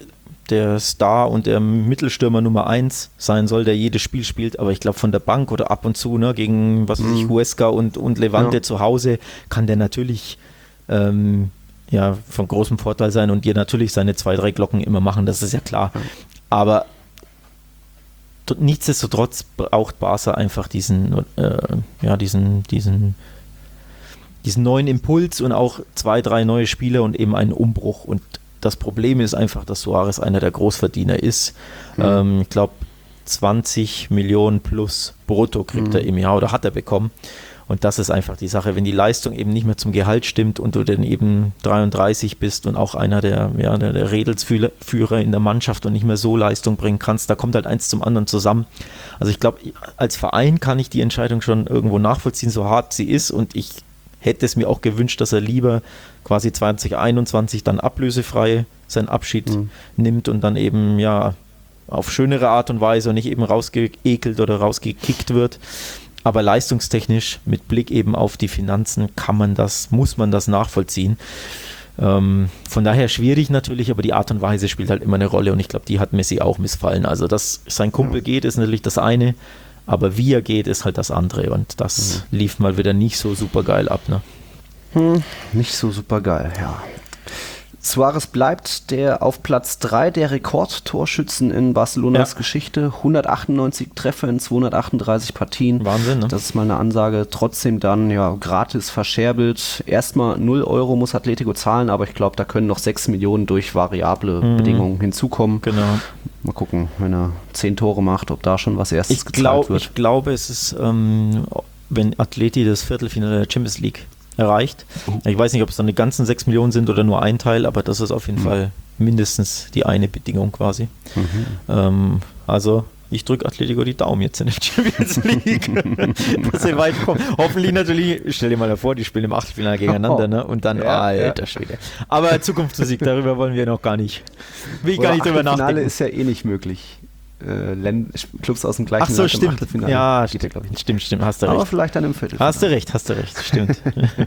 der Star und der Mittelstürmer Nummer 1 sein soll, der jedes Spiel spielt, aber ich glaube von der Bank oder ab und zu, gegen Huesca und Levante zu Hause, kann der natürlich von großem Vorteil sein und dir natürlich seine 2, 3 Glocken immer machen, das ist ja klar. Aber nichtsdestotrotz braucht Barca einfach diesen neuen Impuls und auch 2, 3 neue Spieler und eben einen Umbruch. Und das Problem ist einfach, dass Suarez einer der Großverdiener ist. Ich glaube, 20 Millionen plus brutto kriegt er im Jahr oder hat er bekommen. Und das ist einfach die Sache, wenn die Leistung eben nicht mehr zum Gehalt stimmt und du dann eben 33 bist und auch einer der Rädelsführer in der Mannschaft und nicht mehr so Leistung bringen kannst, da kommt halt eins zum anderen zusammen. Also ich glaube, als Verein kann ich die Entscheidung schon irgendwo nachvollziehen, so hart sie ist, und ich hätte es mir auch gewünscht, dass er lieber quasi 2021 dann ablösefrei seinen Abschied nimmt und dann eben auf schönere Art und Weise und nicht eben rausgeekelt oder rausgekickt wird. Aber leistungstechnisch mit Blick eben auf die Finanzen muss man das nachvollziehen. Von daher schwierig natürlich, aber die Art und Weise spielt halt immer eine Rolle, und ich glaube, die hat Messi auch missfallen. Also, dass sein Kumpel geht, ist natürlich das eine, aber wie er geht, ist halt das andere, und das lief mal wieder nicht so super geil ab. Ne? Nicht so super geil, ja. Suarez bleibt auf Platz 3 der Rekordtorschützen in Barcelonas Geschichte. 198 Treffer in 238 Partien. Wahnsinn, ne? Das ist mal eine Ansage. Trotzdem dann gratis verscherbelt. Erstmal 0 Euro muss Atletico zahlen, aber ich glaube, da können noch 6 Millionen durch variable Bedingungen hinzukommen. Genau. Mal gucken, wenn er 10 Tore macht, ob da schon was erstes gezahlt wird. Ich glaube, es ist wenn Atleti das Viertelfinale der Champions League erreicht. Ich weiß nicht, ob es dann die ganzen 6 Millionen sind oder nur ein Teil, aber das ist auf jeden Fall mindestens die eine Bedingung quasi. Also ich drücke Atletico die Daumen jetzt in der Champions League, dass sie weit kommen. Hoffentlich natürlich, stell dir mal vor, die spielen im Achtelfinale gegeneinander, ne? Und dann, alter Schwede. Aber Zukunftsmusik, darüber wollen wir noch gar nicht. Will ich gar nicht drüber nachdenken. Finale ist ja eh nicht möglich. Clubs aus dem gleichen Ach so, Land im stimmt. Achtelfinale. Ja, geht ja, glaube ich, nicht. Stimmt, hast du recht. Aber vielleicht dann im Viertelfinale. Hast du recht, stimmt.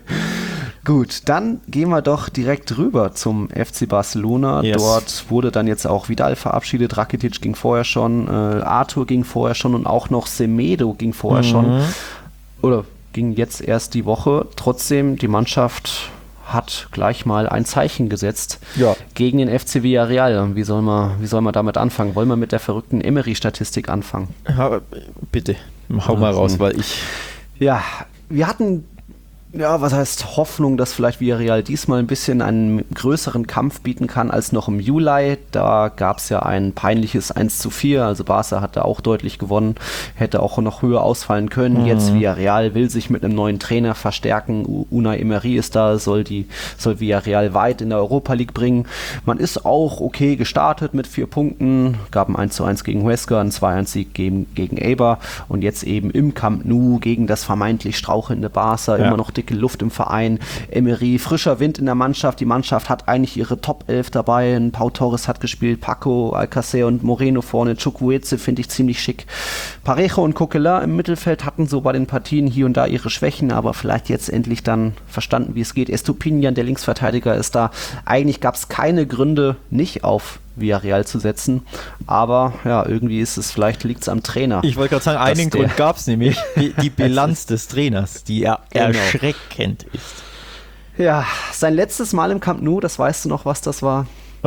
Gut, dann gehen wir doch direkt rüber zum FC Barcelona. Yes. Dort wurde dann jetzt auch Vidal verabschiedet, Rakitic ging vorher schon, Arthur ging vorher schon und auch noch Semedo ging vorher schon. Oder ging jetzt erst die Woche. Trotzdem, die Mannschaft hat gleich mal ein Zeichen gesetzt gegen den FC Villarreal. Wie soll man damit anfangen? Wollen wir mit der verrückten Emery-Statistik anfangen? Ja, bitte, hau mal raus, weil ich... Ja, wir hatten... Ja, was heißt Hoffnung, dass vielleicht Villarreal diesmal ein bisschen einen größeren Kampf bieten kann als noch im Juli. Da gab es ja ein peinliches 1:4, also Barca hatte auch deutlich gewonnen, hätte auch noch höher ausfallen können. Jetzt Villarreal will sich mit einem neuen Trainer verstärken. Unai Emery ist da, soll Villarreal weit in der Europa League bringen. Man ist auch okay gestartet mit 4 Punkten, gab ein 1:1 gegen Huesca, ein 2:1-Sieg gegen Eibar und jetzt eben im Camp Nou gegen das vermeintlich strauchelnde Barca, immer noch dicke Luft im Verein. Emery, frischer Wind in der Mannschaft. Die Mannschaft hat eigentlich ihre Top 11 dabei. Pau Torres hat gespielt, Paco, Alcacer und Moreno vorne. Chukwueze finde ich ziemlich schick. Parejo und Coquelin im Mittelfeld hatten so bei den Partien hier und da ihre Schwächen, aber vielleicht jetzt endlich dann verstanden, wie es geht. Estupinian, der Linksverteidiger, ist da. Eigentlich gab es keine Gründe, nicht auf Villarreal zu setzen, aber ja, irgendwie ist es, vielleicht liegt es am Trainer. Ich wollte gerade sagen, einen Grund gab es nämlich, die Bilanz des Trainers, die erschreckend ist. Ja, sein letztes Mal im Camp Nou, das weißt du noch, was das war?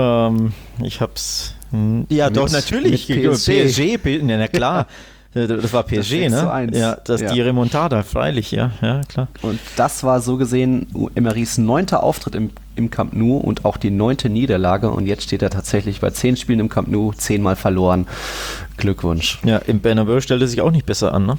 Ich hab's, ja doch, natürlich, PSG, na klar. Das war PSG, ne? Ja, die Remontada, freilich, ja, klar. Und das war so gesehen Emerys 9. Auftritt im Camp Nou und auch die 9. Niederlage. Und jetzt steht er tatsächlich bei 10 Spielen im Camp Nou, 10-mal verloren. Glückwunsch. Ja, im Bernabeu stellt er sich auch nicht besser an, ne?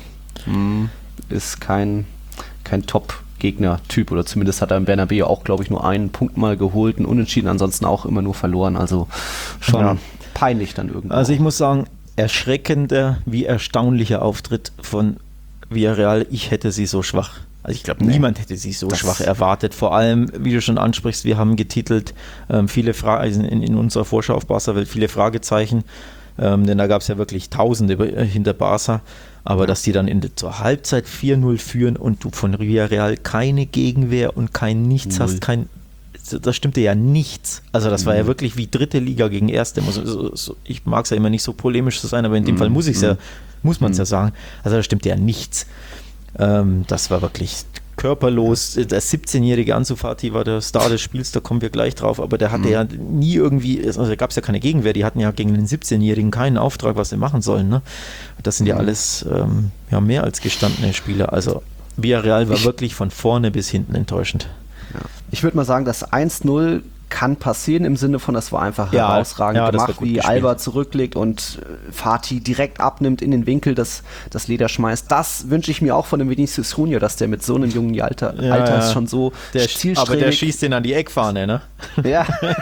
Ist kein Top-Gegner-Typ, oder zumindest hat er im Bernabeu auch, glaube ich, nur einen Punkt mal geholt, einen Unentschieden, ansonsten auch immer nur verloren. Also schon peinlich dann irgendwo. Also ich muss sagen, erschreckender wie erstaunlicher Auftritt von Villarreal. Ich hätte sie so schwach. Also ich glaube, niemand hätte sie so schwach erwartet. Vor allem, wie du schon ansprichst, wir haben getitelt viele Fragen in unserer Vorschau auf Barca-Welt, viele Fragezeichen, denn da gab es ja wirklich Tausende hinter Barca. Aber dass die dann zur Halbzeit 4:0 führen und du von Villarreal keine Gegenwehr und kein Nichts hast, das stimmte ja nichts. Also das war ja wirklich wie 3. Liga gegen 1. Ich mag es ja immer nicht so polemisch zu sein, aber in dem Fall muss man es ja sagen. Also da stimmte ja nichts. Das war wirklich körperlos. Der 17-jährige Ansu Fati war der Star des Spiels, da kommen wir gleich drauf, aber der hatte ja nie irgendwie, also da gab es ja keine Gegenwehr, die hatten ja gegen den 17-jährigen keinen Auftrag, was sie machen sollen. Ne? Das sind ja alles mehr als gestandene Spieler. Also Villarreal war wirklich von vorne bis hinten enttäuschend. Ja. Ich würde mal sagen, das 1:0 kann passieren im Sinne von, das war einfach herausragend gemacht, wie Alba zurücklegt und Fati direkt abnimmt in den Winkel, das Leder schmeißt. Das wünsche ich mir auch von dem Vinicius Junior, dass der mit so einem jungen Alter ist schon so zielstrebig. Aber der schießt den an die Eckfahne, ne? Ja.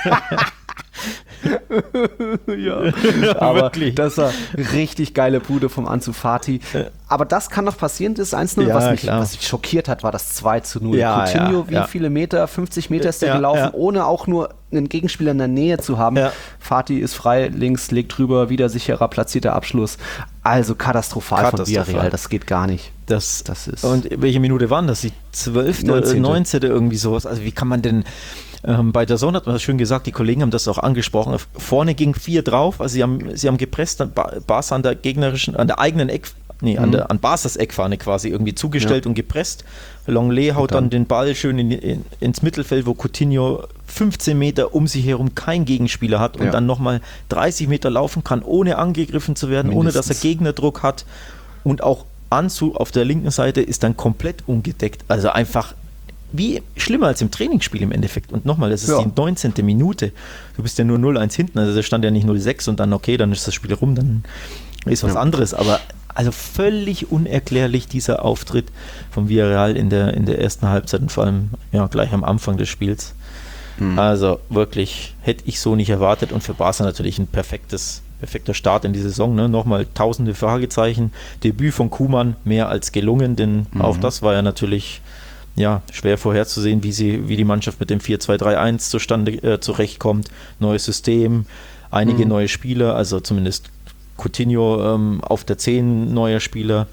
Aber wirklich. Das war richtig geile Bude vom Ansu Fati. Aber das kann noch passieren, das 1:0. Was mich schockiert hat, war das 2:0. Coutinho, wie viele Meter? 50 Meter ist der gelaufen, ohne auch nur einen Gegenspieler in der Nähe zu haben. Fati ist frei, links, legt drüber, wieder sicherer, platzierter Abschluss. Also katastrophal von Villarreal, das geht gar nicht. Das ist. Und welche Minute waren das? Die 12. 19. irgendwie sowas. Also wie kann man denn... Bei der Zone hat man das schön gesagt, die Kollegen haben das auch angesprochen. Vorne ging 4 drauf, also sie haben gepresst, Barca an der eigenen an Barcas Eckfahne quasi irgendwie zugestellt und gepresst. Longley haut dann den Ball schön ins Mittelfeld, wo Coutinho 15 Meter um sich herum kein Gegenspieler hat und dann nochmal 30 Meter laufen kann, ohne angegriffen zu werden, ohne dass er Gegnerdruck hat. Und auch Ansu auf der linken Seite ist dann komplett ungedeckt. Also einfach wie schlimmer als im Trainingsspiel im Endeffekt. Und nochmal, das ist die 19. Minute. Du bist ja nur 0:1 hinten, also da stand ja nicht 0:6 und dann dann ist das Spiel rum, dann ist was anderes. Aber Also völlig unerklärlich dieser Auftritt von Villarreal in der ersten Halbzeit und vor allem gleich am Anfang des Spiels. Also wirklich, hätte ich so nicht erwartet und für Barca natürlich ein perfekter Start in die Saison. Ne? Nochmal tausende Fragezeichen. Debüt von Koeman mehr als gelungen, denn auch das war ja natürlich schwer vorherzusehen, wie die Mannschaft mit dem 4-2-3-1 zurechtkommt. Neues System, einige neue Spieler, also zumindest Coutinho auf der 10 neuer Spieler.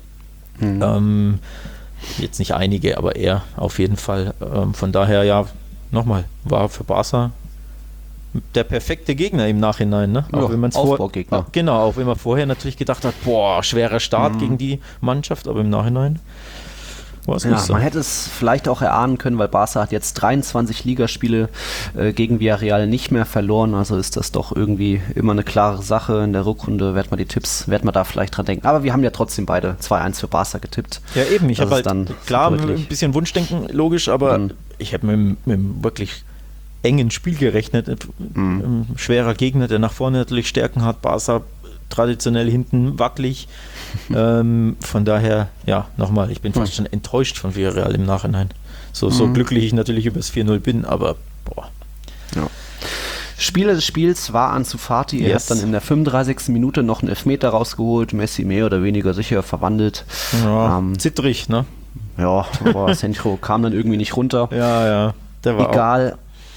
Jetzt nicht einige, aber er auf jeden Fall. Von daher, nochmal, war für Barca der perfekte Gegner im Nachhinein. Ne? Auch wenn man's Aufbaugegner. Genau, auch wenn man vorher natürlich gedacht hat, schwerer Start gegen die Mannschaft, aber im Nachhinein war es nicht so. Man hätte es vielleicht auch erahnen können, weil Barca hat jetzt 23 Ligaspiele gegen Villarreal nicht mehr verloren, also ist das doch irgendwie immer eine klare Sache. In der Rückrunde werden wir da vielleicht dran denken. Aber wir haben ja trotzdem beide 2-1 für Barca getippt. Ja eben, ich habe halt, klar, deutlich. ein bisschen Wunschdenken, logisch, aber ich habe mit einem wirklich engen Spiel gerechnet. Ein schwerer Gegner, der nach vorne natürlich Stärken hat. Barca traditionell hinten wackelig. Von daher, nochmal, ich bin fast schon enttäuscht von Villarreal im Nachhinein. So glücklich ich natürlich über das 4-0 bin, aber Ja. Spieler des Spiels war Ansu Fati. Er hat dann in der 35. Minute noch einen Elfmeter rausgeholt. Messi mehr oder weniger sicher verwandelt. Zittrig, ne? Ja, aber Sencho kam dann irgendwie nicht runter. Ja, der war egal.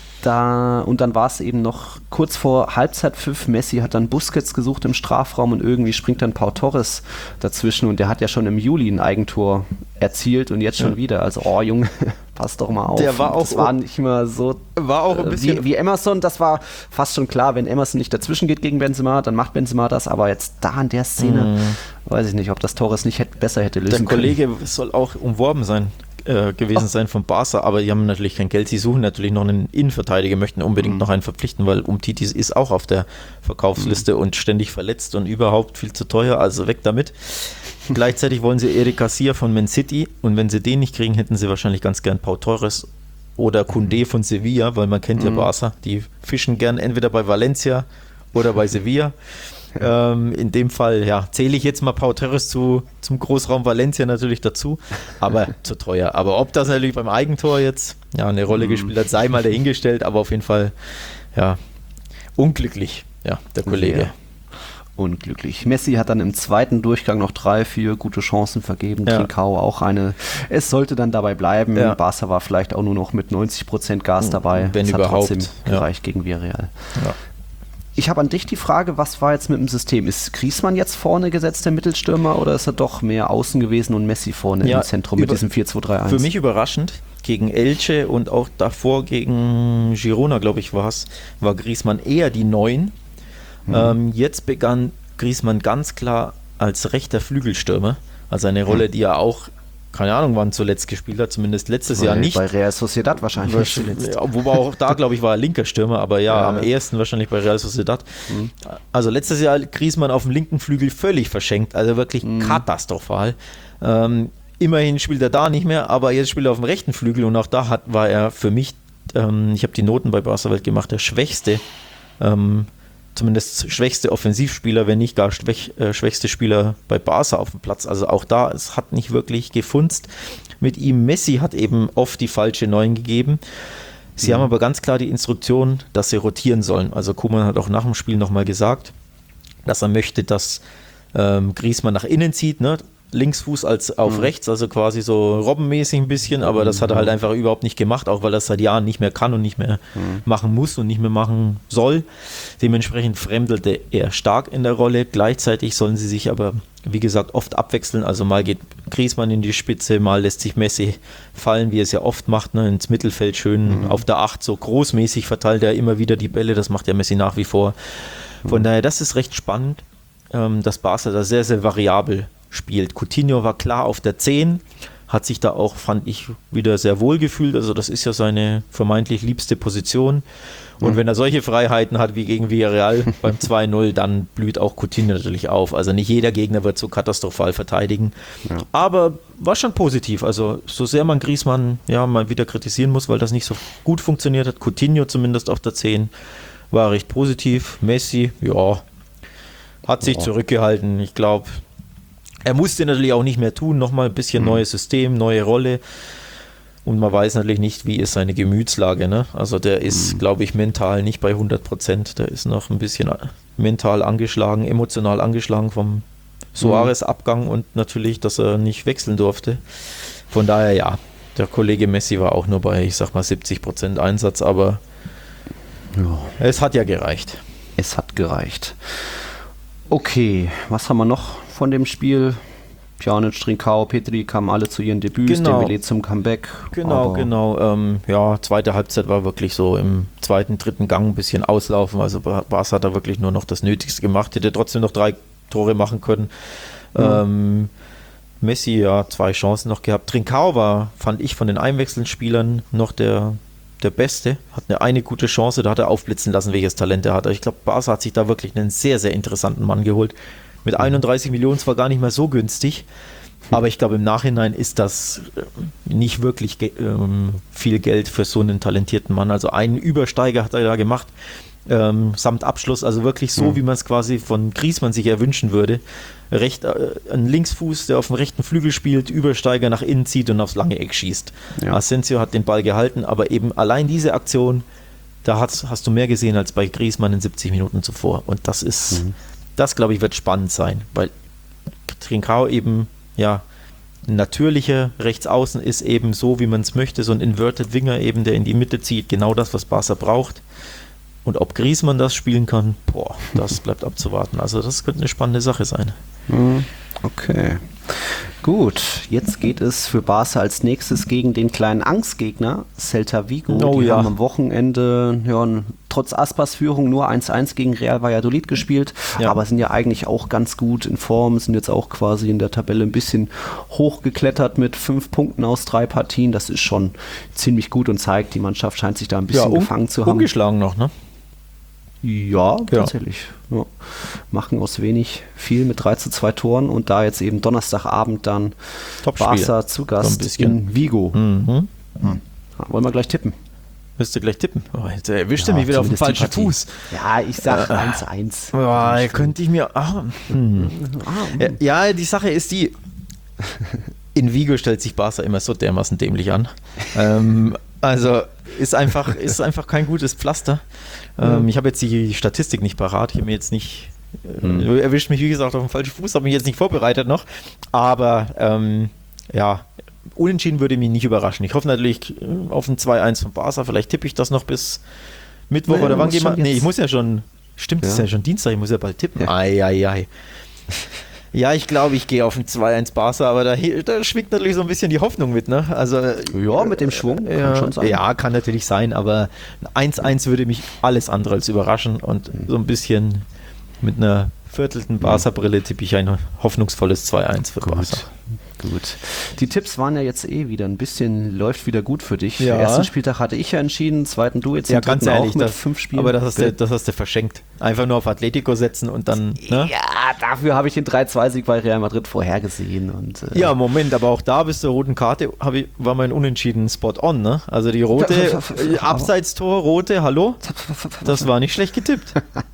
Und dann war es eben noch kurz vor Halbzeitpfiff. Messi hat dann Busquets gesucht im Strafraum und irgendwie springt dann Pau Torres dazwischen und der hat ja schon im Juli ein Eigentor erzielt und jetzt schon wieder. Also, Junge, pass doch mal auf. Das war nicht immer so. War auch ein bisschen. Wie Emerson, das war fast schon klar, wenn Emerson nicht dazwischen geht gegen Benzema, dann macht Benzema das. Aber jetzt da in der Szene, weiß ich nicht, ob das Torres nicht besser hätte lösen können. Der Kollege soll auch umworben gewesen sein von Barca, aber die haben natürlich kein Geld. Sie suchen natürlich noch einen Innenverteidiger, möchten unbedingt noch einen verpflichten, weil Umtiti ist auch auf der Verkaufsliste und ständig verletzt und überhaupt viel zu teuer, also weg damit. Gleichzeitig wollen sie Eric Garcia von Man City und wenn sie den nicht kriegen, hätten sie wahrscheinlich ganz gern Pau Torres oder Koundé von Sevilla, weil man kennt ja Barca, die fischen gern entweder bei Valencia oder bei Sevilla. In dem Fall, zähle ich jetzt mal Pau Torres zum Großraum Valencia natürlich dazu, aber zu teuer. Aber ob das natürlich beim Eigentor jetzt eine Rolle gespielt hat, sei mal dahingestellt, aber auf jeden Fall, unglücklich, der Kollege. Sehr unglücklich. Messi hat dann im zweiten Durchgang noch 3-4 gute Chancen vergeben. Trincao auch eine. Es sollte dann dabei bleiben. Barca war vielleicht auch nur noch mit 90% Gas dabei. Wenn es hat überhaupt. Trotzdem gereicht gegen Villarreal. Ja. Ich habe an dich die Frage, was war jetzt mit dem System? Ist Griezmann jetzt vorne gesetzt, der Mittelstürmer, oder ist er doch mehr außen gewesen und Messi vorne im Zentrum mit diesem 4-2-3-1? Für mich überraschend. Gegen Elche und auch davor gegen Girona, glaube ich, war Griezmann eher die 9. Jetzt begann Griezmann ganz klar als rechter Flügelstürmer. Also eine Rolle, die er auch, keine Ahnung, wann zuletzt gespielt hat, zumindest letztes Jahr nicht. Bei Real Sociedad wahrscheinlich zuletzt. Wobei auch da, glaube ich, war er linker Stürmer, aber am ehesten wahrscheinlich bei Real Sociedad. Also letztes Jahr Griezmann auf dem linken Flügel völlig verschenkt, also wirklich katastrophal. Immerhin spielt er da nicht mehr, aber jetzt spielt er auf dem rechten Flügel und auch da war er für mich, ich habe die Noten bei Barca Welt gemacht, der schwächste, zumindest schwächste Offensivspieler, wenn nicht gar schwächste Spieler bei Barca auf dem Platz. Also auch da, es hat nicht wirklich gefunzt mit ihm. Messi hat eben oft die falsche 9 gegeben. Sie haben aber ganz klar die Instruktion, dass sie rotieren sollen. Also Koeman hat auch nach dem Spiel nochmal gesagt, dass er möchte, dass Griezmann nach innen zieht, ne? Linksfuß als auf rechts, also quasi so robbenmäßig ein bisschen, aber das hat er halt einfach überhaupt nicht gemacht, auch weil er es seit Jahren nicht mehr kann und nicht mehr machen muss und nicht mehr machen soll. Dementsprechend fremdelte er stark in der Rolle. Gleichzeitig sollen sie sich aber, wie gesagt, oft abwechseln. Also mal geht Griezmann in die Spitze, mal lässt sich Messi fallen, wie er es ja oft macht, ne, ins Mittelfeld schön auf der 8, so großmäßig verteilt er immer wieder die Bälle, das macht ja Messi nach wie vor. Von daher, das ist recht spannend, dass Barca da sehr, sehr variabel spielt. Coutinho war klar auf der 10, hat sich da auch, fand ich, wieder sehr wohl gefühlt. Also das ist ja seine vermeintlich liebste Position. Und wenn er solche Freiheiten hat wie gegen Villarreal beim 2-0, dann blüht auch Coutinho natürlich auf. Also nicht jeder Gegner wird so katastrophal verteidigen. Ja. Aber war schon positiv. Also so sehr man Griezmann mal wieder kritisieren muss, weil das nicht so gut funktioniert hat, Coutinho zumindest auf der 10 war recht positiv. Messi, hat sich zurückgehalten. Ich glaube, Er musste natürlich auch nicht mehr tun, nochmal ein bisschen neues System, neue Rolle. Und man weiß natürlich nicht, wie ist seine Gemütslage. Ne? Also der ist, glaube ich, mental nicht bei 100%. Der ist noch ein bisschen mental angeschlagen, emotional angeschlagen vom Suarez-Abgang und natürlich, dass er nicht wechseln durfte. Von daher, ja, der Kollege Messi war auch nur bei, ich sag mal, 70% Einsatz, aber es hat ja gereicht. Es hat gereicht. Okay, was haben wir noch von dem Spiel? Pjanic, Trincao, Petri kamen alle zu ihren Debüts, Dembélé zum Comeback. Genau. Ja, zweite Halbzeit war wirklich so im zweiten, dritten Gang ein bisschen auslaufen. Also Barca hat da wirklich nur noch das Nötigste gemacht. Hätte trotzdem noch 3 Tore machen können. Messi, ja, 2 Chancen noch gehabt. Trincao war, fand ich, von den Einwechselspielern noch der Beste. Hat eine gute Chance, da hat er aufblitzen lassen, welches Talent er hat. Ich glaube, Barca hat sich da wirklich einen sehr, sehr interessanten Mann geholt. Mit 31 Millionen zwar gar nicht mehr so günstig, aber ich glaube, im Nachhinein ist das nicht wirklich viel Geld für so einen talentierten Mann. Also einen Übersteiger hat er da gemacht, samt Abschluss, also wirklich so, wie man es quasi von Griezmann sich erwünschen würde. Ein Linksfuß, der auf dem rechten Flügel spielt, Übersteiger nach innen zieht und aufs lange Eck schießt. Ja. Asensio hat den Ball gehalten, aber eben allein diese Aktion, da hast du mehr gesehen als bei Griezmann in 70 Minuten zuvor. Und das ist... Das, glaube ich, wird spannend sein, weil Trincao eben, ja, ein natürlicher Rechtsaußen ist eben so, wie man es möchte, so ein Inverted Winger eben, der in die Mitte zieht, genau das, was Barca braucht. Und ob Griezmann das spielen kann, das bleibt abzuwarten. Also das könnte eine spannende Sache sein. Okay. Gut, jetzt geht es für Barca als nächstes gegen den kleinen Angstgegner, Celta Vigo. Die haben am Wochenende trotz Aspas Führung nur 1-1 gegen Real Valladolid gespielt, aber sind ja eigentlich auch ganz gut in Form, sind jetzt auch quasi in der Tabelle ein bisschen hochgeklettert mit 5 Punkten aus 3 Partien. Das ist schon ziemlich gut und zeigt, die Mannschaft scheint sich da ein bisschen gefangen zu haben. Ungeschlagen noch, ne? Ja, tatsächlich. Ja. Machen aus wenig viel mit 3:2 Toren und da jetzt eben Donnerstagabend dann Barca zu Gast in Vigo. Wollen wir gleich tippen? Müsst ihr gleich tippen. Jetzt erwischt er mich wieder auf den falschen Fuß. Ja, ich sag 1-1. Könnte ich mir... Ja, die Sache ist die... In Vigo stellt sich Barca immer so dermaßen dämlich an. Also ist einfach kein gutes Pflaster. Ich habe jetzt die Statistik nicht parat. Ich habe mir jetzt nicht... erwischt mich, wie gesagt, auf den falschen Fuß. Habe mich jetzt nicht vorbereitet noch. Aber unentschieden würde mich nicht überraschen. Ich hoffe natürlich auf ein 2-1 von Barca. Vielleicht tippe ich das noch bis Mittwoch oder wann gehen wir? Nee, ich muss ja schon... Stimmt, es ist ja schon Dienstag. Ich muss ja bald tippen. Ei. Ja, ich glaube, ich gehe auf ein 2-1 Barca, aber da schwingt natürlich so ein bisschen die Hoffnung mit, ne? Also, mit dem Schwung kann schon sein. Ja, kann natürlich sein, aber ein 1-1 würde mich alles andere als überraschen und so ein bisschen mit einer viertelten Barca-Brille tippe ich ein hoffnungsvolles 2-1 für Barca. Gut. Die Tipps waren ja jetzt wieder ein bisschen, läuft wieder gut für dich. Ja. Den ersten Spieltag hatte ich ja entschieden, zweiten du jetzt. Ja, ganz ehrlich, mit 5 Spielen. Aber das hast du verschenkt. Einfach nur auf Atletico setzen und dann... Ne? Ja, dafür habe ich den 3-2-Sieg bei Real Madrid vorhergesehen. Und, ja, Moment, aber auch da bis zur roten Karte war mein Unentschieden spot on, ne? Also die rote, Abseitstor, rote, hallo? Das war nicht schlecht getippt.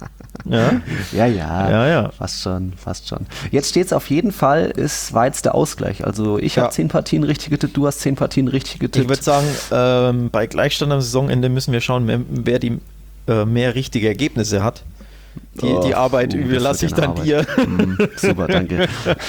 Ja. Fast schon. Jetzt steht es auf jeden Fall, war jetzt der Ausgleich. Also ich habe 10 Partien richtig getippt, du hast 10 Partien richtig getippt. Ich würde sagen, bei Gleichstand am Saisonende müssen wir schauen, wer die mehr richtige Ergebnisse hat. Die Arbeit überlasse ich dann dir. Super, danke.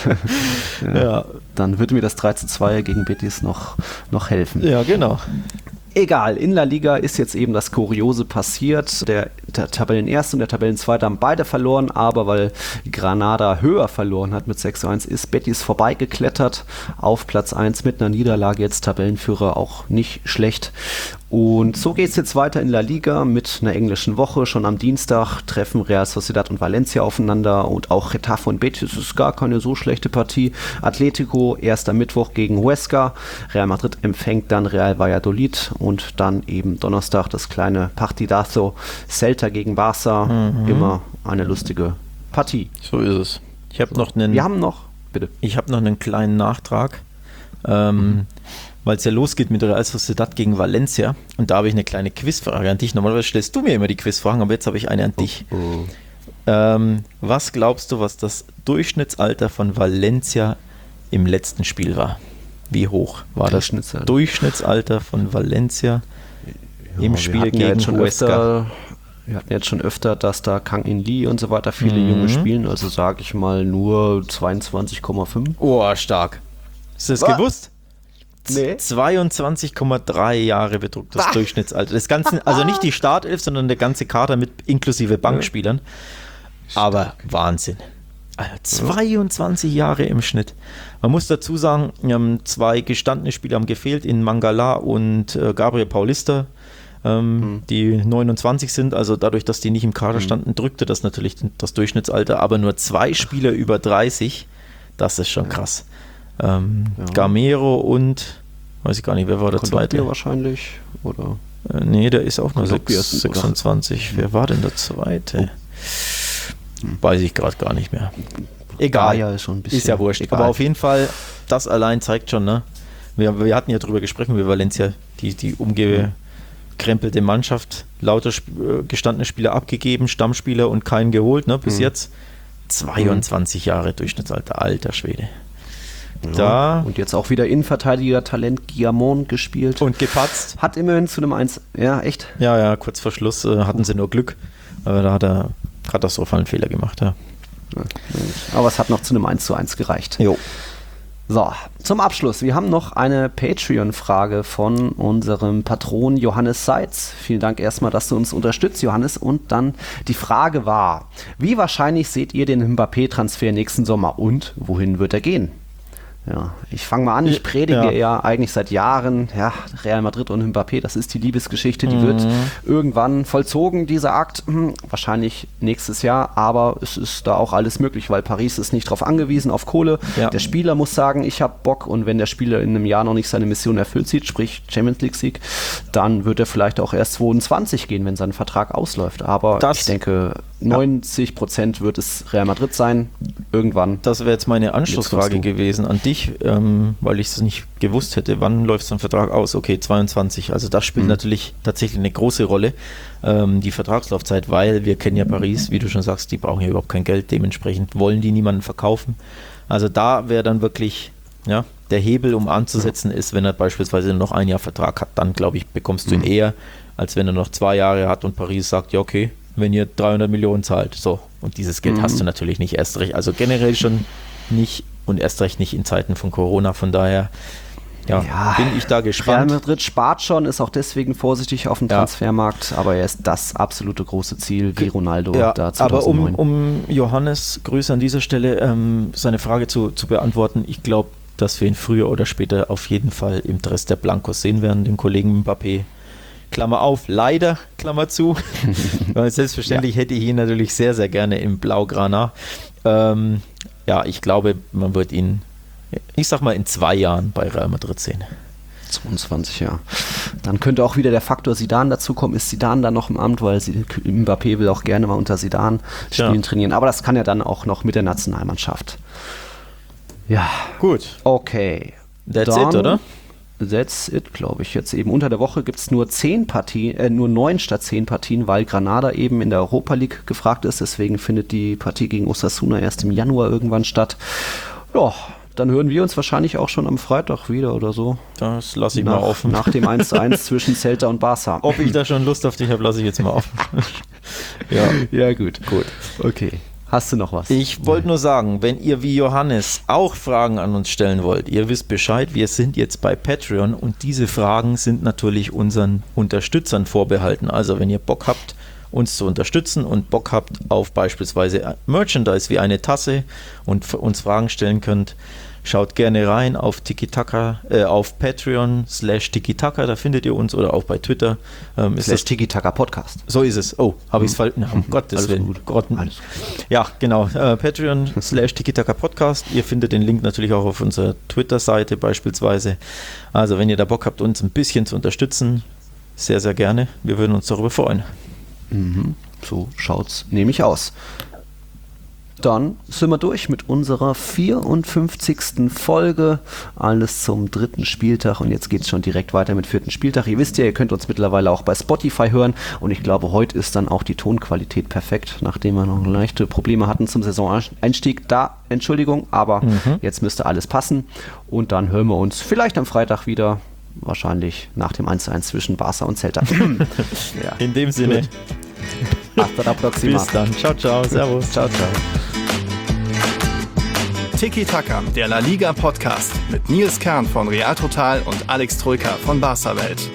Dann würde mir das 3:2 gegen Betis noch helfen. Ja, genau. Egal, in La Liga ist jetzt eben das Kuriose passiert. Der Tabellenerste und der Tabellenzweite haben beide verloren, aber weil Granada höher verloren hat mit 6:1, ist Betis vorbeigeklettert auf Platz 1 mit einer Niederlage, jetzt Tabellenführer, auch nicht schlecht. Und so geht es jetzt weiter in La Liga mit einer englischen Woche. Schon am Dienstag treffen Real Sociedad und Valencia aufeinander und auch Getafe und Betis ist gar keine so schlechte Partie. Atletico erst am Mittwoch gegen Huesca. Real Madrid empfängt dann Real Valladolid und dann eben Donnerstag das kleine Partidazo Celta gegen Barca. Immer eine lustige Partie. So ist es. Ich habe noch einen kleinen Nachtrag. Weil es ja losgeht mit Real Sociedad gegen Valencia. Und da habe ich eine kleine Quizfrage an dich. Normalerweise stellst du mir immer die Quizfragen, aber jetzt habe ich eine an dich. Was glaubst du, was das Durchschnittsalter von Valencia im letzten Spiel war? Wie hoch war das Durchschnittsalter von Valencia im Spiel gegen Huesca? Wir hatten jetzt schon öfter, dass da Kang In Lee und so weiter viele Junge spielen, also sage ich mal nur 22,5. Oh, stark. Hast du das gewusst? Nee. 22,3 Jahre bedruckt das Durchschnittsalter. Das Ganze, also nicht die Startelf, sondern der ganze Kader mit inklusive Bankspielern. Aber Wahnsinn. Also 22 Jahre im Schnitt. Man muss dazu sagen, 2 gestandene Spieler haben gefehlt, in Mangala und Gabriel Paulista, die 29 sind. Also dadurch, dass die nicht im Kader standen, drückte das natürlich das Durchschnittsalter. Aber nur 2 Spieler über 30, das ist schon krass. Gamero und, weiß ich gar nicht, wer war der zweite? Wahrscheinlich, oder? Nee, der ist auch nur 26. Wer war denn der zweite? Weiß ich gerade gar nicht mehr. Egal, ist schon ein bisschen. Ist ja wurscht. Egal. Aber auf jeden Fall, das allein zeigt schon, ne? Wir hatten ja drüber gesprochen, wie Valencia die umgekrempelte Mannschaft, lauter gestandene Spieler abgegeben, Stammspieler und keinen geholt, ne? Bis jetzt 22 Jahre Durchschnittsalter, alter Schwede. Ja, und jetzt auch wieder Innenverteidiger-Talent Guillamon gespielt. Und gepatzt. Hat immerhin zu einem 1. Ja, echt? Ja, kurz vor Schluss hatten sie nur Glück. Da hat er katastrophalen Fehler gemacht. Ja. Aber es hat noch zu einem 1:1 gereicht. Jo. So, zum Abschluss. Wir haben noch eine Patreon-Frage von unserem Patron Johannes Seitz. Vielen Dank erstmal, dass du uns unterstützt, Johannes. Und dann die Frage war, wie wahrscheinlich seht ihr den Mbappé-Transfer nächsten Sommer und wohin wird er gehen? Ja, ich fange mal an, ich predige ja eigentlich seit Jahren, Real Madrid und Mbappé, das ist die Liebesgeschichte, die wird irgendwann vollzogen, dieser Akt, wahrscheinlich nächstes Jahr, aber es ist da auch alles möglich, weil Paris ist nicht darauf angewiesen, auf Kohle. Ja. Der Spieler muss sagen, ich habe Bock, und wenn der Spieler in einem Jahr noch nicht seine Mission erfüllt sieht, sprich Champions League Sieg, dann wird er vielleicht auch erst 22 gehen, wenn sein Vertrag ausläuft, aber ich denke, 90% wird es Real Madrid sein, irgendwann. Das wäre jetzt meine Anschlussfrage gewesen an dich, weil ich es nicht gewusst hätte, wann läuft so ein Vertrag aus? Okay, 22, also das spielt natürlich tatsächlich eine große Rolle, die Vertragslaufzeit, weil wir kennen ja Paris, wie du schon sagst, die brauchen ja überhaupt kein Geld, dementsprechend wollen die niemanden verkaufen. Also da wäre dann wirklich der Hebel, um anzusetzen, ist, wenn er beispielsweise noch ein Jahr Vertrag hat, dann glaube ich, bekommst du ihn eher, als wenn er noch 2 Jahre hat und Paris sagt, ja okay, wenn ihr 300 Millionen zahlt. So, und dieses Geld hast du natürlich nicht, erst recht, also generell schon nicht und erst recht nicht in Zeiten von Corona, von daher bin ich da gespannt. Real Madrid spart schon, ist auch deswegen vorsichtig auf dem Transfermarkt, aber er ist das absolute große Ziel, wie Ronaldo da 2009. Aber um Johannes, Grüße an dieser Stelle, seine Frage zu beantworten, ich glaube, dass wir ihn früher oder später auf jeden Fall im Dress der Blancos sehen werden, den Kollegen Mbappé. Klammer auf, leider, Klammer zu. Weil selbstverständlich hätte ich ihn natürlich sehr, sehr gerne im Blaugrana. Ich glaube, man wird ihn, ich sag mal, in 2 Jahren bei Real Madrid sehen. 22 Jahre. Dann könnte auch wieder der Faktor Zidane dazukommen. Ist Zidane dann noch im Amt, weil Mbappé will auch gerne mal unter Zidane spielen, trainieren. Aber das kann er dann auch noch mit der Nationalmannschaft. Ja. Gut. Okay. That's it, oder? That's it, glaube ich. Jetzt eben unter der Woche gibt es nur 9 statt 10 Partien, weil Granada eben in der Europa League gefragt ist. Deswegen findet die Partie gegen Osasuna erst im Januar irgendwann statt. Ja, dann hören wir uns wahrscheinlich auch schon am Freitag wieder oder so. Das lasse ich mal offen. Nach dem 1:1 zwischen Celta und Barca. Ob ich da schon Lust auf dich habe, lasse ich jetzt mal offen. Ja, gut. Okay. Hast du noch was? Ich wollte nur sagen, wenn ihr wie Johannes auch Fragen an uns stellen wollt, ihr wisst Bescheid, wir sind jetzt bei Patreon und diese Fragen sind natürlich unseren Unterstützern vorbehalten. Also wenn ihr Bock habt, uns zu unterstützen und Bock habt auf beispielsweise Merchandise wie eine Tasse und für uns Fragen stellen könnt, schaut gerne rein auf Tiki-Taka, auf Patreon/Tiki-Taka, da findet ihr uns, oder auch bei Twitter. Ist das Tiki-Taka Podcast. So ist es. Oh, habe ich es falsch? Um Gottes Willen. Alles gut. Ja, genau. Patreon/Tiki-Taka Podcast. Ihr findet den Link natürlich auch auf unserer Twitter-Seite beispielsweise. Also wenn ihr da Bock habt, uns ein bisschen zu unterstützen, sehr, sehr gerne. Wir würden uns darüber freuen. So schaut's nämlich aus. Dann sind wir durch mit unserer 54. Folge. Alles zum 3. Spieltag und jetzt geht es schon direkt weiter mit 4. Spieltag. Ihr wisst ja, ihr könnt uns mittlerweile auch bei Spotify hören und ich glaube, heute ist dann auch die Tonqualität perfekt, nachdem wir noch leichte Probleme hatten zum Saisoneinstieg. Da, Entschuldigung, aber jetzt müsste alles passen und dann hören wir uns vielleicht am Freitag wieder. Wahrscheinlich nach dem 1:1 zwischen Barca und Celta. Ja. In dem Sinne. Hasta la próxima. Bis dann. Ciao, ciao. Servus. Ciao, ciao. Tiki Taka, der La Liga Podcast mit Nils Kern von Real Total und Alex Troika von Barca Welt.